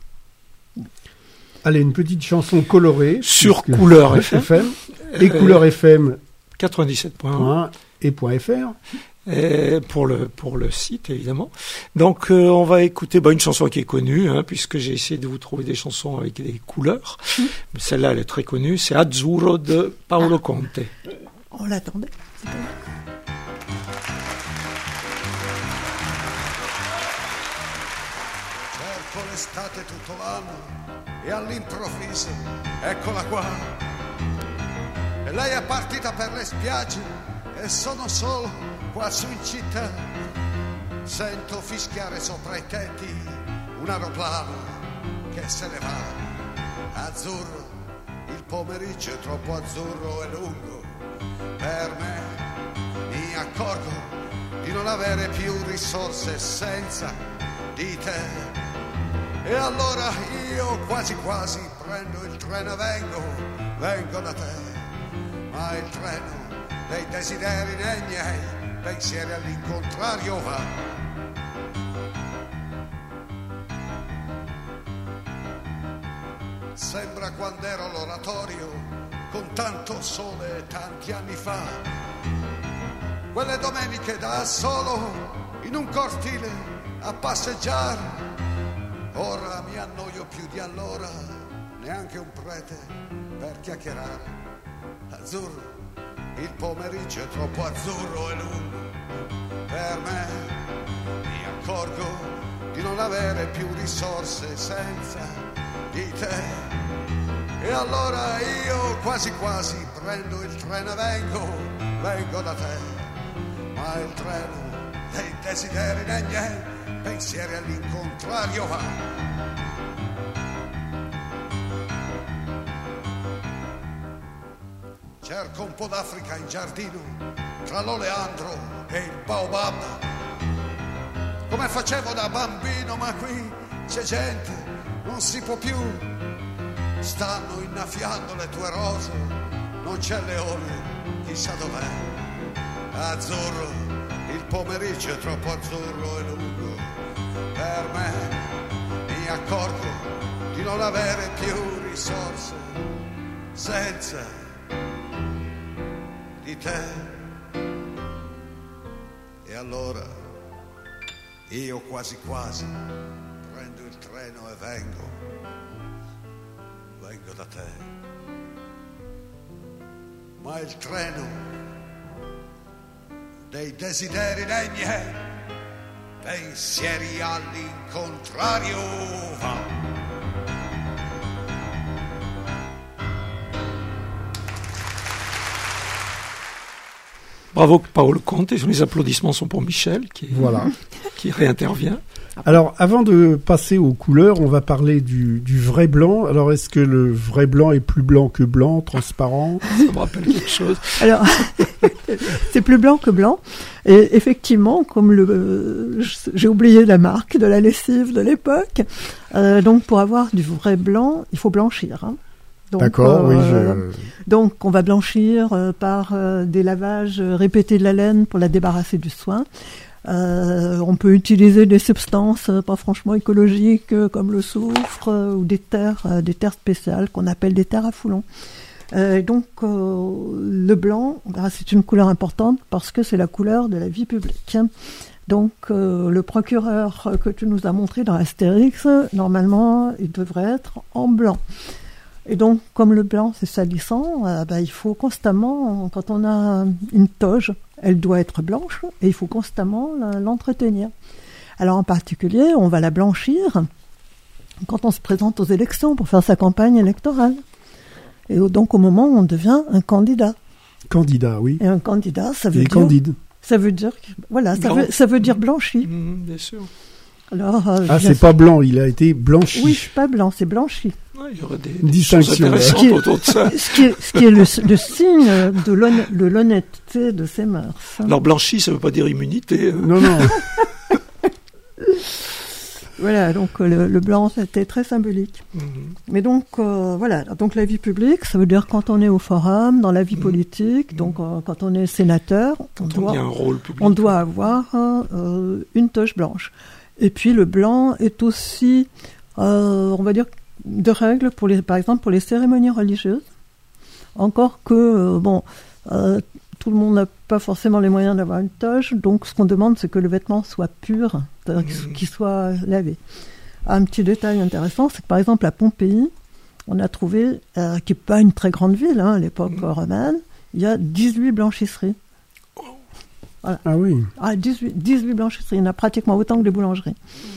Allez, une petite chanson colorée sur Couleur F M et Couleur F M quatre-vingt-dix-sept point un et .fr. Et pour le pour le site évidemment. Donc euh, on va écouter bah, une chanson qui est connue hein, puisque j'ai essayé de vous trouver des chansons avec des couleurs. Mmh. Celle-là elle est très connue, c'est Azzurro de Paolo Conte. On l'attendait. cerco l'estate tutto l'anno e all'improvviso eccola qua. E lei è partita per le spiagge e sono solo qua su in città. Sento fischiare sopra i tetti un aeroplano che se ne va. Azzurro, il pomeriggio è troppo azzurro e lungo per me. Mi accorgo di non avere più risorse senza di te. E allora io quasi quasi prendo il treno e vengo, vengo da te. Ma il treno dei desideri nei miei pensieri all'incontrario va. Sembra quando ero all'oratorio con tanto sole e tanti anni fa. Quelle domeniche da solo in un cortile a passeggiare. Ora mi annoio più di allora, neanche un prete per chiacchierare. Azzurro, il pomeriggio è troppo azzurro e lungo per me. Mi accorgo di non avere più risorse senza di te. E allora io quasi quasi prendo il treno e vengo, vengo da te. Ma il treno dei desideri nei miei pensieri all'incontrario va. Cerco un po' d'Africa in giardino, tra l'oleandro e il baobab. Come facevo da bambino, ma qui c'è gente, non si può più. Stanno innaffiando le tue rose, non c'è leone, chissà dov'è. Azzurro, il pomeriggio è troppo azzurro e lungo per me. Mi accorgo di non avere più risorse senza di te. E allora io quasi quasi prendo il treno e vengo, vengo da te. Ma il treno dei desideri nei miei pensieri all'incontrario va. Bravo Paolo Conte, les applaudissements sont pour Michel qui, voilà. qui réintervient. Alors, avant de passer aux couleurs, on va parler du, du vrai blanc. Alors, est-ce que le vrai blanc est plus blanc que blanc, transparent? Ça me rappelle quelque chose. Alors, c'est plus blanc que blanc. Et effectivement, comme le, euh, j'ai oublié la marque de la lessive de l'époque, euh, donc pour avoir du vrai blanc, il faut blanchir. Hein. Donc, D'accord, euh, oui. Je... Donc, on va blanchir euh, par euh, des lavages répétés de la laine pour la débarrasser du soin. Euh, on peut utiliser des substances euh, pas franchement écologiques euh, comme le soufre euh, ou des terres, euh, des terres spéciales qu'on appelle des terres à foulon. Euh, donc, euh, le blanc, c'est une couleur importante parce que c'est la couleur de la vie publique. Donc, euh, le procureur que tu nous as montré dans Astérix, normalement, il devrait être en blanc. Et donc, comme le blanc, c'est salissant, euh, bah, il faut constamment, quand on a une toge, elle doit être blanche et il faut constamment l'entretenir. Alors, en particulier, on va la blanchir quand on se présente aux élections pour faire sa campagne électorale. Et donc, au moment où on devient un candidat. Candidat, oui. Et un candidat, ça veut et dire... candide. Ça veut dire... Voilà, ça veut, ça veut dire blanchi. Mmh, bien sûr. Alors, euh, ah, c'est sûr. Pas blanc, il a été blanchi. Oui, pas blanc, c'est blanchi. Ouais, il y aurait des, des distinction intéressantes qui est, autour de ça. Ce qui est, ce qui est le, le signe de l'honnêteté, de l'honnêteté de ses mœurs. Alors, blanchi, ça ne veut pas dire immunité. Euh. Non, non. Voilà, donc le, le blanc, c'était très symbolique. Mm-hmm. Mais donc, euh, voilà, donc la vie publique, ça veut dire quand on est au forum, dans la vie mm-hmm. politique, donc euh, quand on est sénateur, quand on, on, doit, y a un rôle public, on doit avoir euh, une toche blanche. Et puis le blanc est aussi, euh, on va dire, de règles, pour les, par exemple pour les cérémonies religieuses. Encore que, euh, bon, euh, tout le monde n'a pas forcément les moyens d'avoir une toge, donc ce qu'on demande, c'est que le vêtement soit pur, c'est-à-dire mmh. qu'il soit lavé. Un petit détail intéressant, c'est que par exemple à Pompéi, on a trouvé, euh, qui n'est pas une très grande ville, hein, à l'époque mmh. romaine, il y a dix-huit blanchisseries. Voilà. Ah oui. Ah, dix-huit, dix-huit blanchisseries, il y en a pratiquement autant que des boulangeries.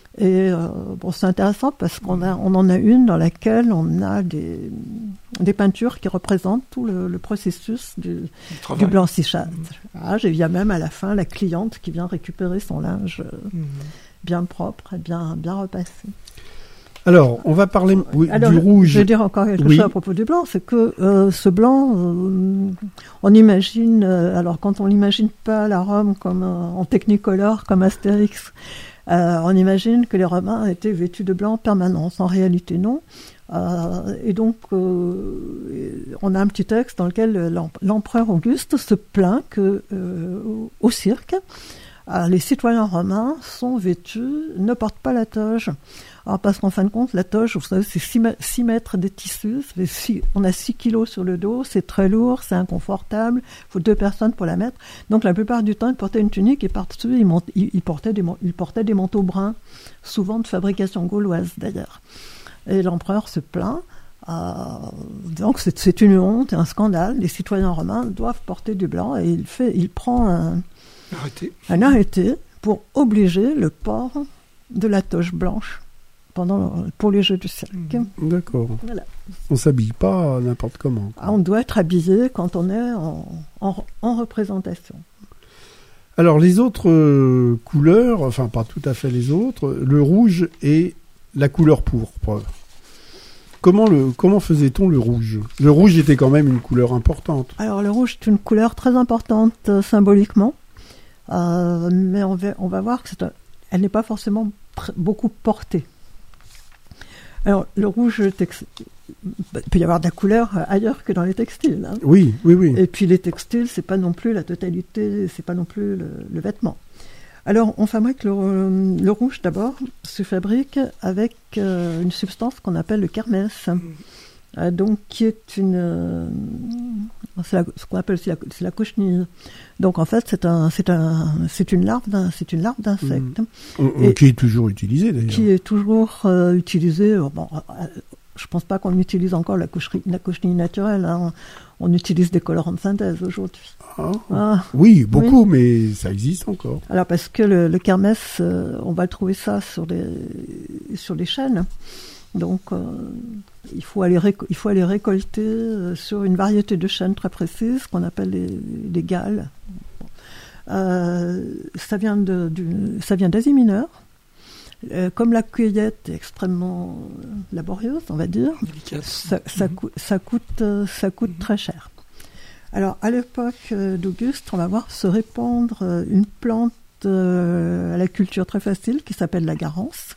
Et euh, bon, c'est intéressant parce qu'on a, on en a une dans laquelle on a des, des peintures qui représentent tout le, le processus du, du blanchissage. Mmh. Ah, il y a même à la fin la cliente qui vient récupérer son linge mmh. bien propre et bien, bien repassé. Alors, on va parler oui, Alors, du rouge. Je vais dire encore quelque oui. chose à propos du blanc, c'est que euh, ce blanc, euh, on imagine, euh, alors quand on n'imagine pas la Rome comme euh, en technicolor, comme Astérix, Euh, on imagine que les Romains étaient vêtus de blanc en permanence. En réalité, non. Euh, et donc, euh, on a un petit texte dans lequel l'empereur Auguste se plaint que, euh, au cirque, euh, les citoyens romains sont vêtus, ne portent pas la toge. Alors, parce qu'en fin de compte, la toge, vous savez, c'est six mètres de tissu. Six, on a six kilos sur le dos, c'est très lourd, c'est inconfortable. Il faut deux personnes pour la mettre. Donc, la plupart du temps, ils portaient une tunique et par-dessus, ils, mont, ils, ils, portaient des, ils portaient des manteaux bruns, souvent de fabrication gauloise d'ailleurs. Et l'empereur se plaint. Euh, donc, c'est, c'est une honte et un scandale. Les citoyens romains doivent porter du blanc et il, fait, il prend un arrêté. un arrêté pour obliger le port de la toge blanche. Pendant, pour les Jeux du cirque. D'accord. Voilà. On ne s'habille pas n'importe comment. Ah, on doit être habillé quand on est en, en, en représentation. Alors, les autres euh, couleurs, enfin pas tout à fait les autres, le rouge et la couleur pourpre. Comment, le, comment faisait-on le rouge ? Le rouge était quand même une couleur importante. Alors, le rouge est une couleur très importante euh, symboliquement, euh, mais on va, on va voir qu'elle n'est pas forcément tr- beaucoup portée. Alors, le rouge, tex... il peut y avoir de la couleur ailleurs que dans les textiles. Hein. Oui, oui, oui. Et puis les textiles, c'est pas non plus la totalité, c'est pas non plus le, le vêtement. Alors, on fabrique le, le rouge d'abord, se fabrique avec euh, une substance qu'on appelle le kermès, euh, donc qui est une, euh, c'est la, ce qu'on appelle c'est la, c'est la cochenille. Donc en fait, c'est un, c'est un, c'est une larve, d'un, c'est une larve d'insecte. Mmh. Et qui est toujours utilisée d'ailleurs. Qui est toujours euh, utilisée. Bon, euh, je pense pas qu'on utilise encore la cochenille, la cochenille naturelle. Hein. On utilise des colorants de synthèse aujourd'hui. Ah, ah, oui, beaucoup, oui. Mais ça existe encore. Alors parce que le, le kermès, euh, on va trouver ça sur les sur les chênes. Donc euh, il faut aller réco- il faut aller récolter euh, sur une variété de chênes très précise qu'on appelle les, les galles. Euh, ça vient de du, ça vient d'Asie mineure. Euh, comme la cueillette est extrêmement laborieuse, on va dire, ça, ça, mmh. coûte, ça coûte, ça coûte mmh. très cher. Alors, à l'époque d'Auguste, on va voir se répandre une plante euh, à la culture très facile qui s'appelle la garance.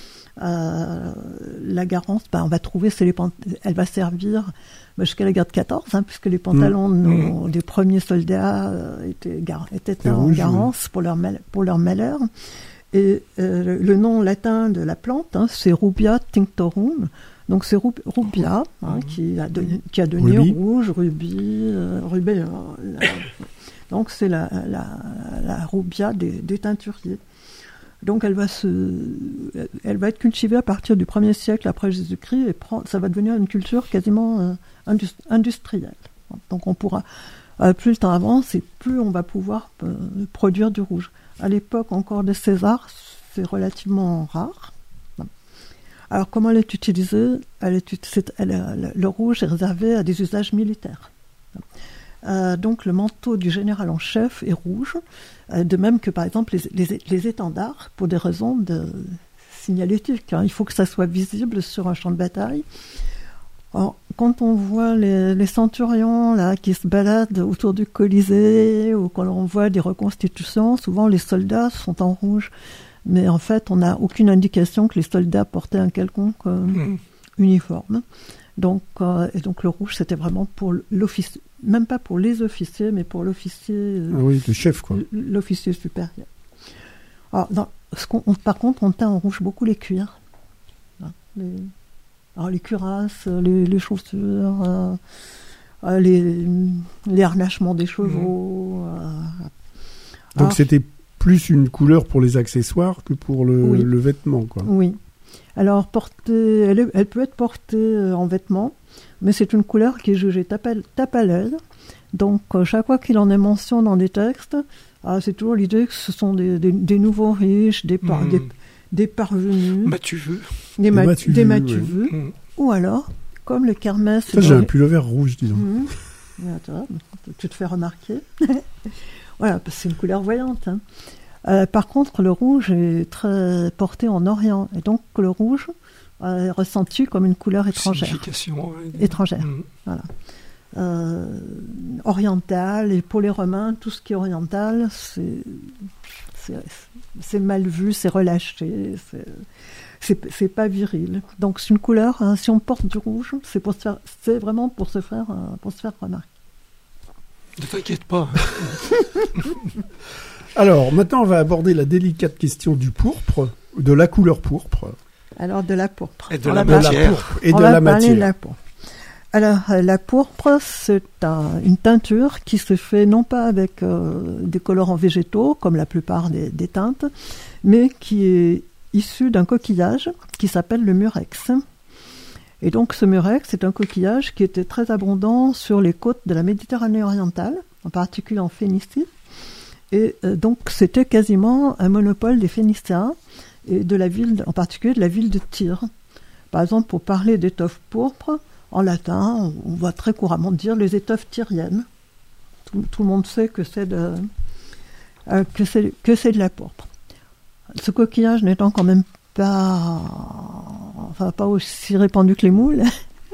Euh, la garance, ben, on va trouver, c'est les pant- elle va servir ben, jusqu'à la guerre de quatorze, hein, puisque les pantalons mmh. nos, des premiers soldats euh, étaient, gar- étaient en rouge, garance oui. pour, leur mal- pour leur malheur. Et euh, le, le nom latin de la plante, hein, c'est Rubia tinctorum. Donc c'est rub, Rubia hein, mmh. qui, a donné, qui a donné rubis. rouge, rubis, euh, rubis. Euh, la, donc c'est la, la, la Rubia des, des teinturiers. Donc elle va se, elle va être cultivée à partir du premier siècle après Jésus-Christ et prend, ça va devenir une culture quasiment euh, industri- industrielle. Donc on pourra, euh, plus le temps avance et plus on va pouvoir euh, produire du rouge. À l'époque encore de César, c'est relativement rare. Alors comment elle est utilisée ? elle est, c'est, elle, Le rouge est réservé à des usages militaires. Euh, donc le manteau du général en chef est rouge, euh, de même que par exemple les, les, les étendards, pour des raisons de signalétique. Hein. Il faut que ça soit visible sur un champ de bataille. Alors, quand on voit les, les centurions là, qui se baladent autour du Colisée, ou quand on voit des reconstitutions, souvent les soldats sont en rouge. Mais en fait, on n'a aucune indication que les soldats portaient un quelconque euh, mmh. uniforme. Donc, euh, et donc le rouge, c'était vraiment pour l'officier, même pas pour les officiers, mais pour l'officier. Euh, ah oui, le chef, quoi. L'officier supérieur. Alors, dans, ce qu'on, on, par contre, on teint en rouge beaucoup les cuirs. Hein, les, alors, les cuirasses, les, les chaussures, euh, les, les harnachements des chevaux. Mmh. Euh, donc, alors, c'était plus une couleur pour les accessoires que pour le, oui. le vêtement, quoi. Oui. Alors, portée, elle, est, elle peut être portée en vêtements, mais c'est une couleur qui est jugée tape à, tape à l'œil. Donc, chaque fois qu'il en est mention dans des textes, ah, c'est toujours l'idée que ce sont des, des, des nouveaux riches, des, mmh. des, des parvenus, Matuveux. des, ma- matuveux, des ouais. matuveux, Mm. ou alors, comme le kermès... Ça, j'ai un pullover rouge, dis donc. Mmh. Mais attends, tu te fais remarquer. Voilà, parce que c'est une couleur voyante. Hein. Euh, par contre, le rouge est très porté en Orient. Et donc, le rouge est ressenti comme une couleur étrangère. Signification, ouais. Étrangère, Mm. voilà. Euh, orientale, et pour les Romains, tout ce qui est oriental, c'est, c'est, c'est mal vu, c'est relâché, c'est, c'est, c'est pas viril. Donc c'est une couleur, hein, si on porte du rouge, c'est, pour se faire, c'est vraiment pour se faire, euh, pour se faire remarquer. Ne t'inquiète pas. Alors, maintenant, on va aborder la délicate question du pourpre, de la couleur pourpre. Alors de la pourpre. Et de On la va matière. De la pourpre et on de va la parler matière. de la pourpre. Alors, euh, la pourpre, c'est un- une teinture qui se fait non pas avec euh, des colorants végétaux, comme la plupart des, des teintes, mais qui est issue d'un coquillage qui s'appelle le murex. Et donc, ce murex, c'est un coquillage qui était très abondant sur les côtes de la Méditerranée orientale, en particulier en Phénicie. Et euh, donc, c'était quasiment un monopole des Phéniciens, et de la ville, en particulier de la ville de Tyr. Par exemple, pour parler d'étoffes pourpres, en latin, on va très couramment dire les étoffes tyriennes. Tout, tout le monde sait que c'est de, euh, que c'est, que c'est de la pourpre. Ce coquillage n'étant quand même pas, enfin, pas aussi répandu que les moules,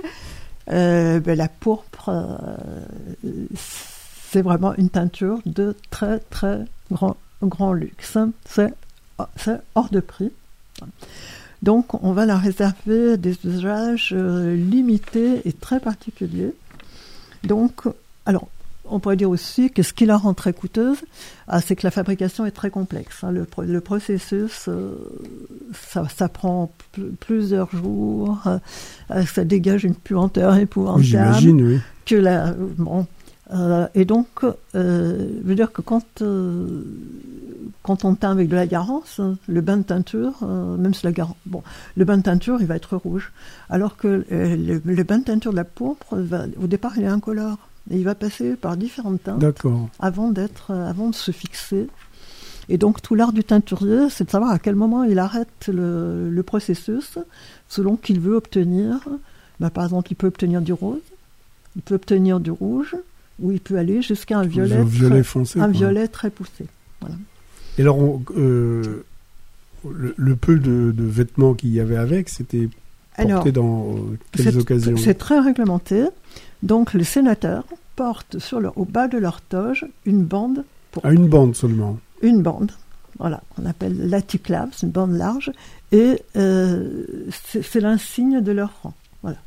euh, ben, la pourpre, euh, c'est vraiment une teinture de très très grand, grand luxe. C'est, c'est hors de prix. Donc, on va la réserver à des usages euh, limités et très particuliers. Donc, alors, on pourrait dire aussi que ce qui la rend très coûteuse, ah, c'est que la fabrication est très complexe. Hein. Le, le processus, euh, ça, ça prend pl- plusieurs jours, euh, ça dégage une puanteur épouvantable. Oui, j'imagine, oui. Que la, bon, euh, et donc, euh, je veux dire que quand, euh, quand on teint avec de la garance, le bain de teinture, euh, même si la garance, bon, le bain de teinture, il va être rouge, alors que euh, le, le bain de teinture de la pourpre, va, au départ, il est incolore, et il va passer par différentes teintes D'accord. avant d'être, euh, avant de se fixer. Et donc, tout l'art du teinturier, c'est de savoir à quel moment il arrête le, le processus, selon qu'il veut obtenir. Ben, par exemple, il peut obtenir du rose, il peut obtenir du rouge, ou il peut aller jusqu'à un violet, violet très, foncé, un quoi. violet très poussé. Voilà. Et alors, on, euh, le, le peu de, de vêtements qu'il y avait avec, c'était porté Alors, dans euh, quelles c'est, occasions? C'est très réglementé. Donc, les sénateurs portent sur leur, au bas de leur toge une bande. Pour, À une bande seulement. Une bande, voilà, qu'on appelle l'aticlave, c'est une bande large, et euh, c'est, c'est l'insigne de leur rang. Voilà.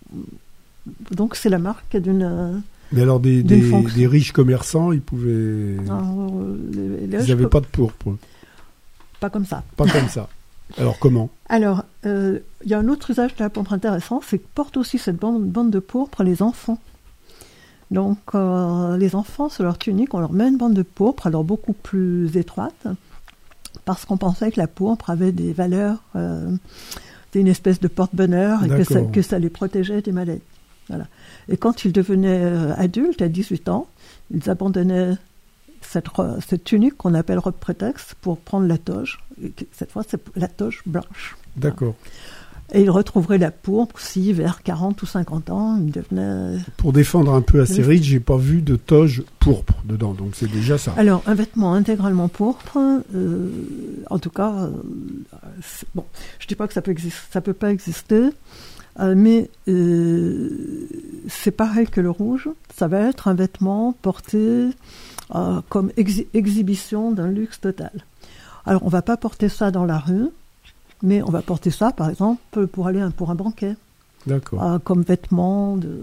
Donc, c'est la marque d'une... Mais alors, des, D'une des, fonction. des riches commerçants, ils pouvaient... Alors, les- les Ils riches n'avaient co- pas de pourpre. Pas comme ça. Pas comme ça. Alors, comment? Alors, euh, il y a un autre usage de la pourpre intéressant, c'est que portent aussi cette bande, bande de pourpre les enfants. Donc, euh, les enfants, sur leur tunique, on leur met une bande de pourpre, alors beaucoup plus étroite, parce qu'on pensait que la pourpre avait des valeurs, euh, c'était une espèce de porte-bonheur, et que ça, D'accord. que ça les protégeait des maladies. Voilà. Et quand ils devenaient euh, adultes, à dix-huit ans, ils abandonnaient cette, ro- cette tunique qu'on appelle robe prétexte pour prendre la toge. Et que- cette fois, c'est la toge blanche. D'accord. Et ils retrouveraient la pourpre si, vers quarante ou cinquante ans, ils devenaient... Pour défendre un peu assez Oui. riche, j'ai pas vu de toge pourpre dedans, donc c'est déjà ça. Alors, un vêtement intégralement pourpre, euh, en tout cas, euh, c'est- bon, je dis pas que ça peut exister, ça peut pas exister, euh, mais euh, c'est pareil que le rouge, ça va être un vêtement porté euh, comme exhi- exhibition d'un luxe total. Alors, on va pas porter ça dans la rue, mais on va porter ça, par exemple, pour aller un- pour un banquet, D'accord. euh, comme vêtement de,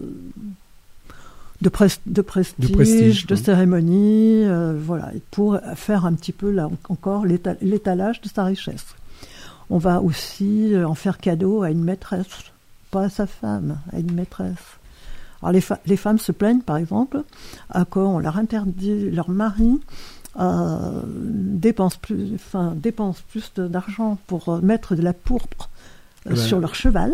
de, pres- de prestige, de, De prestige, quoi. cérémonie, euh, voilà, et pour faire un petit peu, là encore, l'éta- l'étalage de sa richesse. On va aussi euh, en faire cadeau à une maîtresse, pas à sa femme, à une maîtresse. Alors les, fa- les femmes se plaignent, par exemple, à quoi on leur interdit, leur mari euh, dépense plus, enfin, dépense plus de- d'argent pour euh, mettre de la pourpre euh, Ouais. sur leur cheval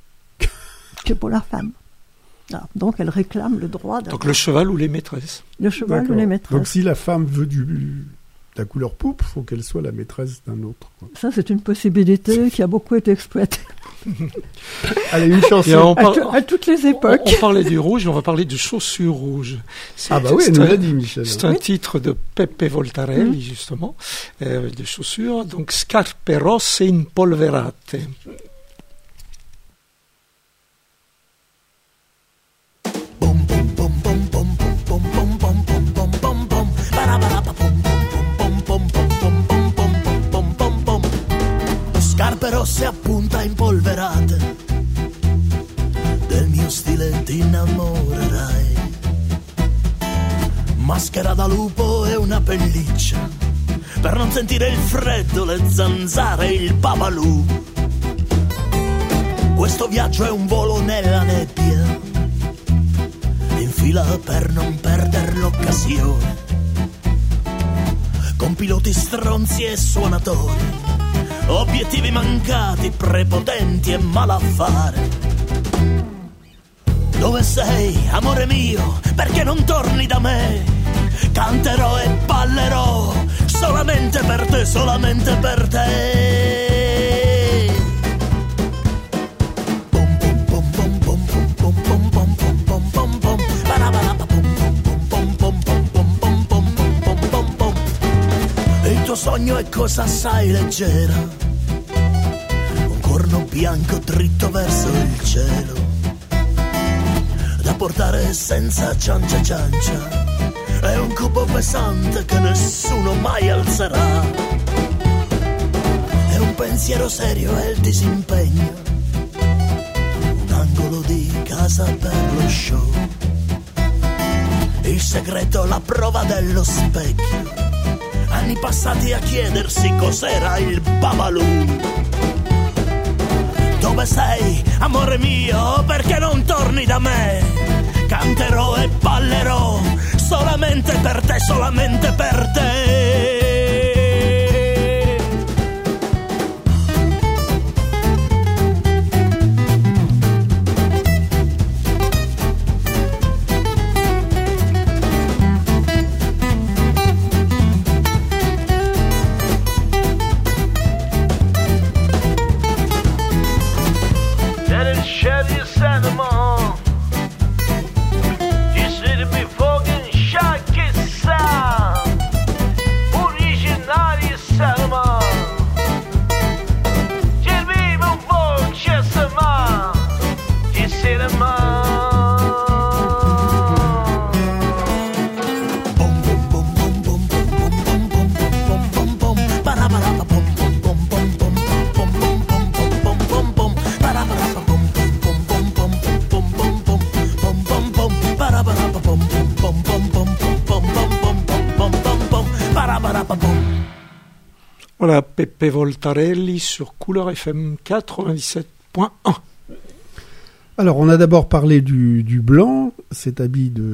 que pour leur femme. Alors, donc elles réclament le droit d'avoir Donc le cheval ou les maîtresses. le cheval ou D'accord. les maîtresses. Donc si la femme veut du, la couleur pourpre, il faut qu'elle soit la maîtresse d'un autre. Quoi. Ça, c'est une possibilité qui a beaucoup été exploitée. Allez, une chanson. Par... À, à toutes les époques. On, on parlait du rouge, on va parler de chaussures rouges. C'est, ah bah oui, elle nous l'a dit, Michel. C'est oui. un titre de Peppe Voltarelli, mmh. justement, euh, de chaussures. Donc, Scarpe rosse impolverate. Scarpe rosse a punta impolverate, del mio stile ti innamorerai. Maschera da lupo e una pelliccia, per non sentire il freddo, le zanzare e il babalù. Questo viaggio è un volo nella nebbia, in fila per non perdere l'occasione, con piloti stronzi e suonatori, obiettivi mancati, prepotenti e malaffare. Dove sei, amore mio, perché non torni da me? Canterò e ballerò, solamente per te, solamente per te. Il tuo sogno è cosa assai leggera, un corno bianco dritto verso il cielo, da portare senza ciancia ciancia, è un cubo pesante che nessuno mai alzerà, è un pensiero serio e il disimpegno, un angolo di casa per lo show, il segreto, la prova dello specchio, anni passati a chiedersi cos'era il babalù. Dove sei, amore mio, perché non torni da me? Canterò e ballerò, solamente per te, solamente per te. Voilà, Peppe Voltarelli sur Couleur F M quatre-vingt-dix-sept point un. Alors, on a d'abord parlé du, du blanc, cet habit de,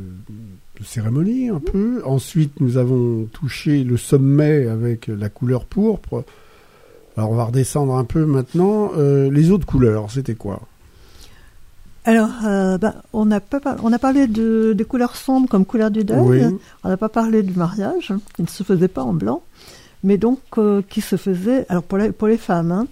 de cérémonie un peu. Ensuite, nous avons touché le sommet avec la couleur pourpre. Alors, on va redescendre un peu maintenant. Euh, les autres couleurs, c'était quoi ? Alors, euh, bah, on, a pas par... on a parlé de, des couleurs sombres comme couleur du deuil. Oui. On n'a pas parlé du mariage, qui ne se faisait pas en blanc, mais donc euh, qui se faisait, alors pour les, pour les femmes, hein,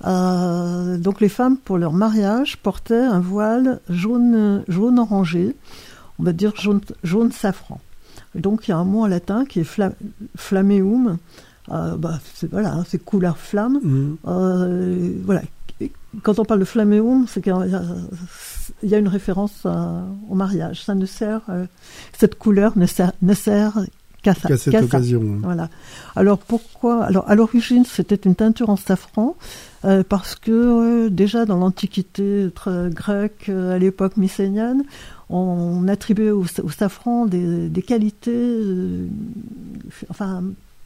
euh, donc les femmes pour leur mariage portaient un voile jaune, jaune orangé, on va dire jaune, jaune safran. Et donc il y a un mot en latin qui est fla, flammeum, euh, bah, c'est, voilà, hein, c'est couleur flamme. Mmh. Euh, voilà. Et quand on parle de flammeum, c'est qu'il y a, il y a une référence euh, au mariage. Ça ne sert, euh, cette couleur ne sert, ne sert qu'à ça. Qu'à cette qu'à occasion. Ça. Voilà. Alors pourquoi ? Alors à l'origine, c'était une teinture en safran euh, parce que euh, déjà dans l'Antiquité très grecque, euh, à l'époque mycénienne, on attribuait au, au safran des, des qualités, euh, enfin,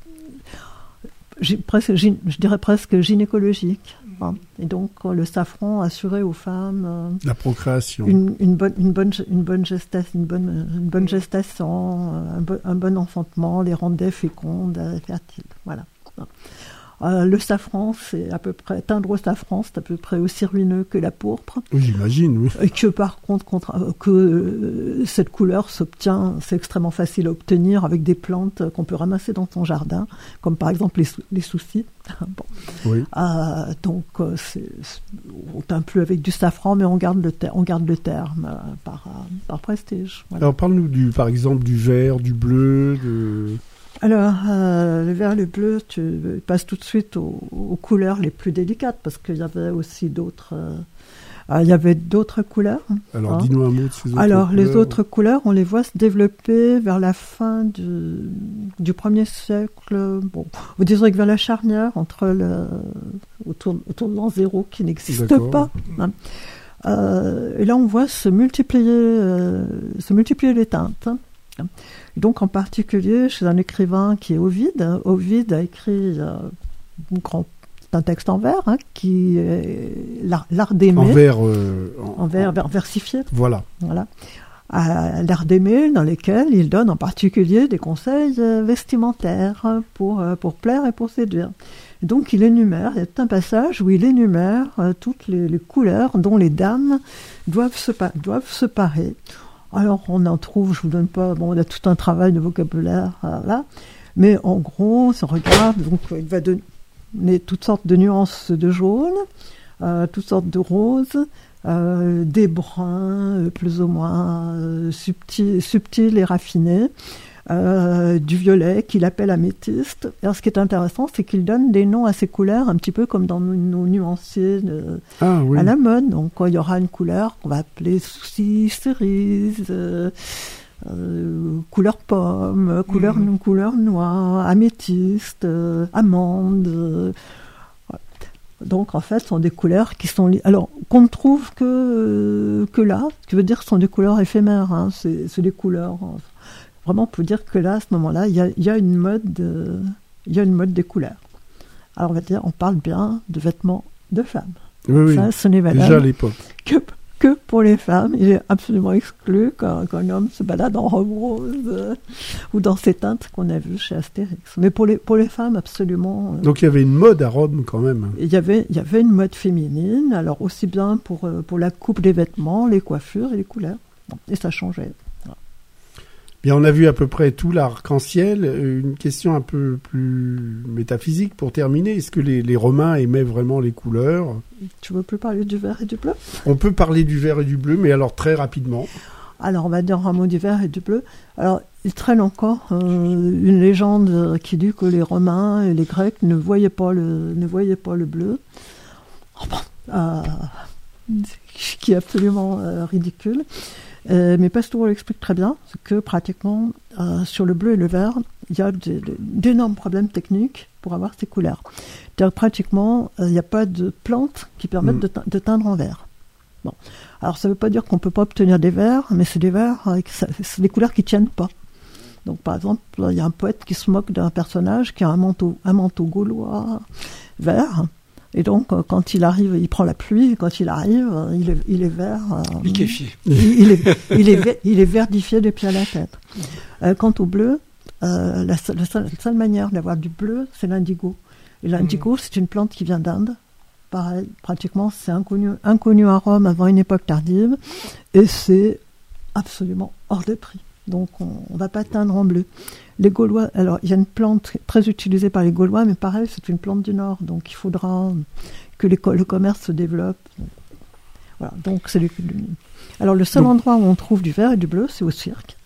presque, je dirais presque gynécologiques. Et donc le safran assurait aux femmes euh, la procréation, une, une bonne, une bonne, une bonne gestation, une bonne, une bonne gestation, un, bo, un bon enfantement, les rendait fécondes, fertiles. Voilà. Euh, le safran, c'est à peu près, teindre au safran, c'est à peu près aussi ruineux que la pourpre. Oui, j'imagine, oui. Et que par contre, contre que euh, cette couleur s'obtient, c'est extrêmement facile à obtenir avec des plantes qu'on peut ramasser dans son jardin, comme par exemple les, les soucis. Bon. Oui. Euh, donc, euh, c'est, c'est, on teint plus avec du safran, mais on garde le, ter- on garde le terme euh, par, euh, par prestige. Voilà. Alors, parle-nous, du, par exemple, du vert, du bleu, de... Alors, euh, le vert et le bleu, tu passes tout de suite aux, aux couleurs les plus délicates, parce qu'il y avait aussi d'autres... Euh, euh, il y avait d'autres couleurs. Alors, hein. dis-nous un mot de ces autres Alors, couleurs. les autres couleurs, on les voit se développer vers la fin du, du premier siècle. Bon, vous direz que vers la charnière, entre le, autour, autour de l'an zéro, qui n'existe D'accord. pas. Hein. Euh, et là, on voit se multiplier, euh, se multiplier les teintes. Hein. Et donc, en particulier, chez un écrivain qui est Ovide. Ovide a écrit euh, un, grand, un texte en vers, hein, qui est l'art, l'art d'aimer. En vers... Euh, en, en vers, vers versifié. Voilà. Voilà. À l'art d'aimer, dans lesquels il donne en particulier des conseils euh, vestimentaires pour, euh, pour plaire et pour séduire. Et donc, il énumère, il y a tout un passage où il énumère euh, toutes les, les couleurs dont les dames doivent se, doivent se parer. Alors, on en trouve, je ne vous donne pas, bon, on a tout un travail de vocabulaire euh, là, mais en gros, si on regarde, donc, il va donner toutes sortes de nuances de jaune, euh, toutes sortes de roses, euh, des bruns euh, plus ou moins euh, subtils, subtils et raffinés, euh, du violet qu'il appelle améthyste. Alors, ce qui est intéressant, c'est qu'il donne des noms à ces couleurs, un petit peu comme dans nos, nos nuanciers de, ah, oui. à la mode. Donc, quand il y aura une couleur qu'on va appeler souci, cerise, euh, euh, couleur pomme, couleur, mmh. couleur noire, améthyste, euh, amande. Euh, donc, en fait, ce sont des couleurs qui sont... Li- Alors, qu'on ne trouve que, euh, que là, ce qui veut dire que ce sont des couleurs éphémères. Hein, c'est, c'est des couleurs... Hein. Vraiment, on peut dire que là, à ce moment-là, il y a, il y a une mode, de, il y a une mode des couleurs. Alors, on va dire, on parle bien de vêtements de femmes. Oui, ça, oui. ce n'est valable Déjà à l'époque. Que, que pour les femmes. Il est absolument exclu qu'un, qu'un homme se balade en robe rose euh, ou dans ces teintes qu'on a vues chez Astérix. Mais pour les, pour les femmes, absolument. Euh, Donc, il y avait une mode à Rome quand même. Il y avait, il y avait une mode féminine, alors aussi bien pour, euh, pour la coupe des vêtements, les coiffures et les couleurs. Bon, et ça changeait. Bien, on a vu à peu près tout l'arc-en-ciel. Une question un peu plus métaphysique pour terminer. Est-ce que les, les Romains aimaient vraiment les couleurs ? Tu veux plus parler du vert et du bleu ? On peut parler du vert et du bleu, mais alors très rapidement. Alors, on va dire un mot du vert et du bleu. Alors, il traîne encore euh, une légende qui dit que les Romains et les Grecs ne voyaient pas le, ne voyaient pas le bleu. Oh, bon, euh, qui est absolument euh, ridicule. Euh, mais Pastoureau l'explique très bien, c'est que pratiquement euh, sur le bleu et le vert, il y a des, des, d'énormes problèmes techniques pour avoir ces couleurs. C'est-à-dire pratiquement, il euh, n'y a pas de plantes qui permettent mmh. de, te- de teindre en vert. Bon, alors ça ne veut pas dire qu'on ne peut pas obtenir des verts, mais c'est des verts, avec, c'est des couleurs qui ne tiennent pas. Donc par exemple, il y a un poète qui se moque d'un personnage qui a un manteau, un manteau gaulois vert. Et donc, quand il arrive, il prend la pluie, et quand il arrive, il est, il est vert. Euh, Liquéfié. Il, il, est, il, est, il est verdifié des pieds à la tête. Euh, quant au bleu, euh, la, seule, la, seule, la seule manière d'avoir du bleu, c'est l'indigo. Et l'indigo, mmh. c'est une plante qui vient d'Inde. Pareil, pratiquement, c'est inconnu, inconnu à Rome avant une époque tardive. Et c'est absolument hors de prix. Donc, on ne va pas teindre en bleu. Les Gaulois, alors il y a une plante très utilisée par les Gaulois, mais pareil, c'est une plante du Nord, donc il faudra que les, le commerce se développe. Voilà, donc c'est les, alors le seul donc, endroit où on trouve du vert et du bleu, c'est au cirque.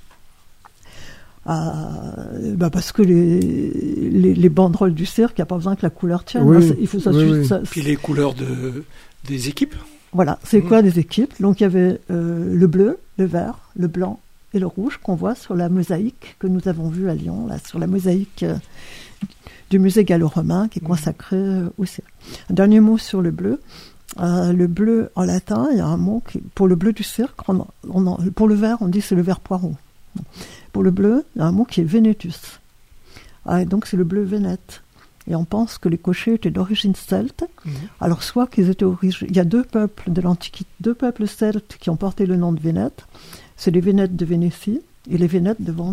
Euh, bah parce que les, les, les banderoles du cirque, il n'y a pas besoin que la couleur tienne. Oui, hein, il faut ça, oui, oui. ça, Puis les couleurs de, des équipes. Voilà, c'est quoi mmh. des équipes. Donc il y avait euh, le bleu, le vert, le blanc et le rouge qu'on voit sur la mosaïque que nous avons vue à Lyon, là, sur la mosaïque euh, du musée gallo-romain qui est consacrée euh, au cirque. Un dernier mot sur le bleu. Euh, le bleu en latin, il y a un mot qui, pour le bleu du cirque, on, on, pour le vert, on dit c'est le vert poireau. Pour le bleu, il y a un mot qui est Venetus. Ah, et donc c'est le bleu vénète. Et on pense que les cochers étaient d'origine celte. Mmh. Alors soit qu'ils étaient origine... Il y a deux peuples de l'Antiquité, deux peuples celtes qui ont porté le nom de Vénète. C'est les Vénètes de Vénétie et les Vénètes de Vendée.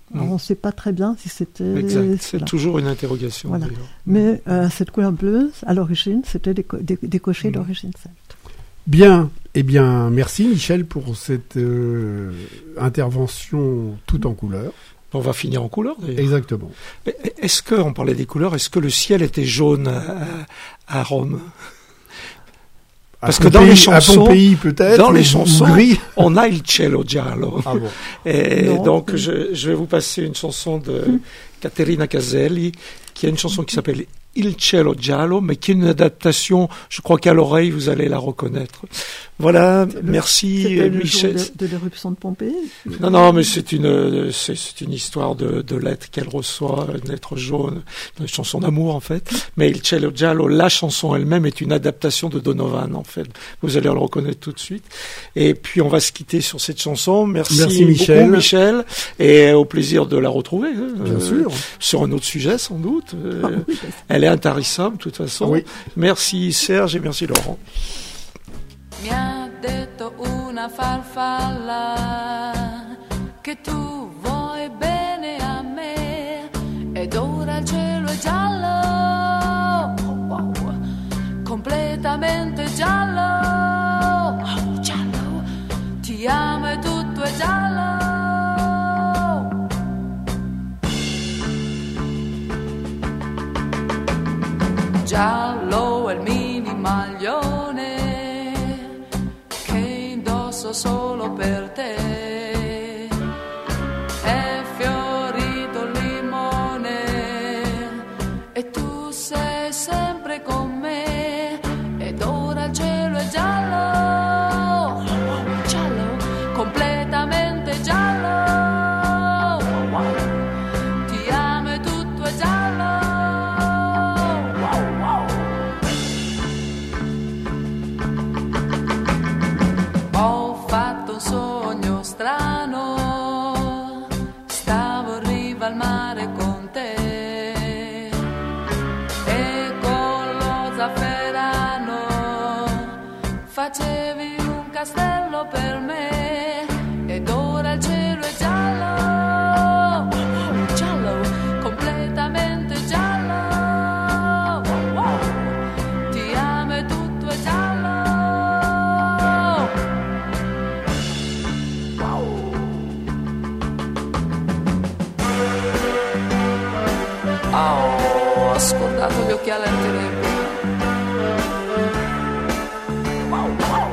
Alors, on ne sait pas très bien si c'était... Exact, c'est voilà. toujours une interrogation. Voilà. Mais euh, cette couleur bleue, à l'origine, c'était des, des, des cochers mmh. d'origine celte. Bien, eh bien, merci Michel pour cette euh, intervention tout en couleur. On va finir en couleur, d'ailleurs. Exactement. Est-ce que, on parlait des couleurs, est-ce que le ciel était jaune à, à Rome ? Parce que dans les chansons, Pompéi, peut-être, dans les chansons, gris. on a il cielo giallo. Ah bon. Et non, donc, je, je vais vous passer une chanson de Caterina Caselli, qui a une chanson qui s'appelle Il cielo giallo, mais qui est une adaptation, je crois qu'à l'oreille, vous allez la reconnaître. Voilà, le, merci le Michel. Jour de, de l'éruption de Pompéi. Non, non, mais c'est une, c'est, c'est une histoire de, de lettres qu'elle reçoit, une lettre jaune, une chanson d'amour en fait. Mais Il cielo giallo, la chanson elle-même est une adaptation de Donovan en fait. Vous allez le reconnaître tout de suite. Et puis on va se quitter sur cette chanson. Merci, merci Michel. beaucoup Michel, et au plaisir de la retrouver. Bien euh, sûr. Sur un autre sujet sans doute. Euh, ah, oui, elle est intarissable de toute façon. Oui. Merci Serge et merci Laurent. Mi ha detto una farfalla che tu vuoi bene a me ed ora il cielo è giallo, oh, wow, completamente giallo, oh, giallo, ti amo e tutto è giallo. Giallo è il mini maglione solo per te, è fiorito il limone e tu sei sempre con me ed ora il cielo è giallo, giallo, completamente giallo, wow, ti amo e tutto è giallo, wow, wow. Ho fatto un sogno strano, stavo in riva al mare con te e con lo zafferano facevi un castello per me ed ora il cielo è giallo, giallo, completamente giallo, wow, ti amo e tutto è giallo. Oh, ho scordato gli occhiali antirebbero. Wow, wow.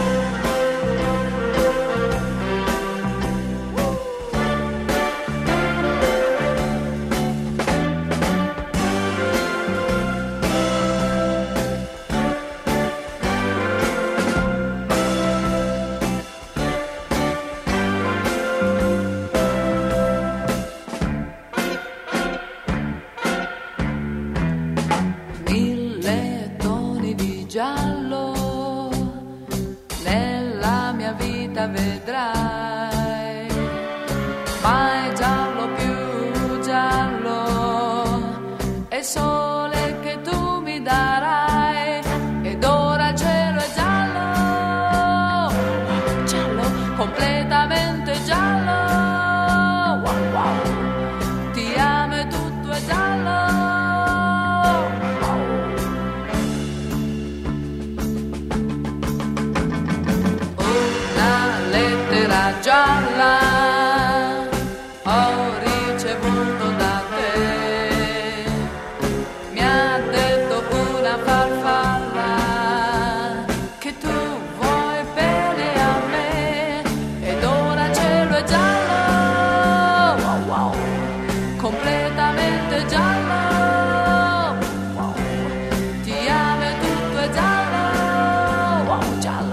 Giallo, nella mia vita vedrai, ma è giallo più giallo, è il sole che tu mi darai, ed ora il cielo è giallo, giallo, completamente giallo, wow, wow, ti amo e tutto è giallo. Gialla ho ricevuto da te, mi ha detto una farfalla che tu vuoi bene a me ed ora il cielo è giallo, wow, wow, completamente giallo, wow, ti amo e tutto è giallo, wow, giallo.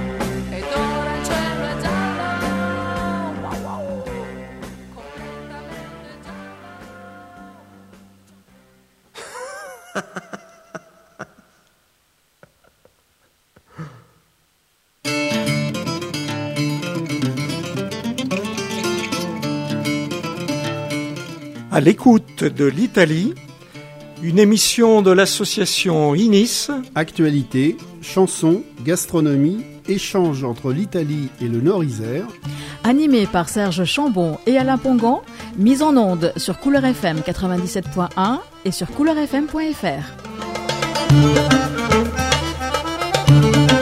À l'écoute de l'Italie, une émission de l'association I N I S. Actualité, chansons, gastronomie, échange entre l'Italie et le Nord-Isère. Animé par Serge Chambon et Alain Pongan, Mise en onde sur Couleur F M quatre-vingt-dix-sept point un et sur couleur f m point f r.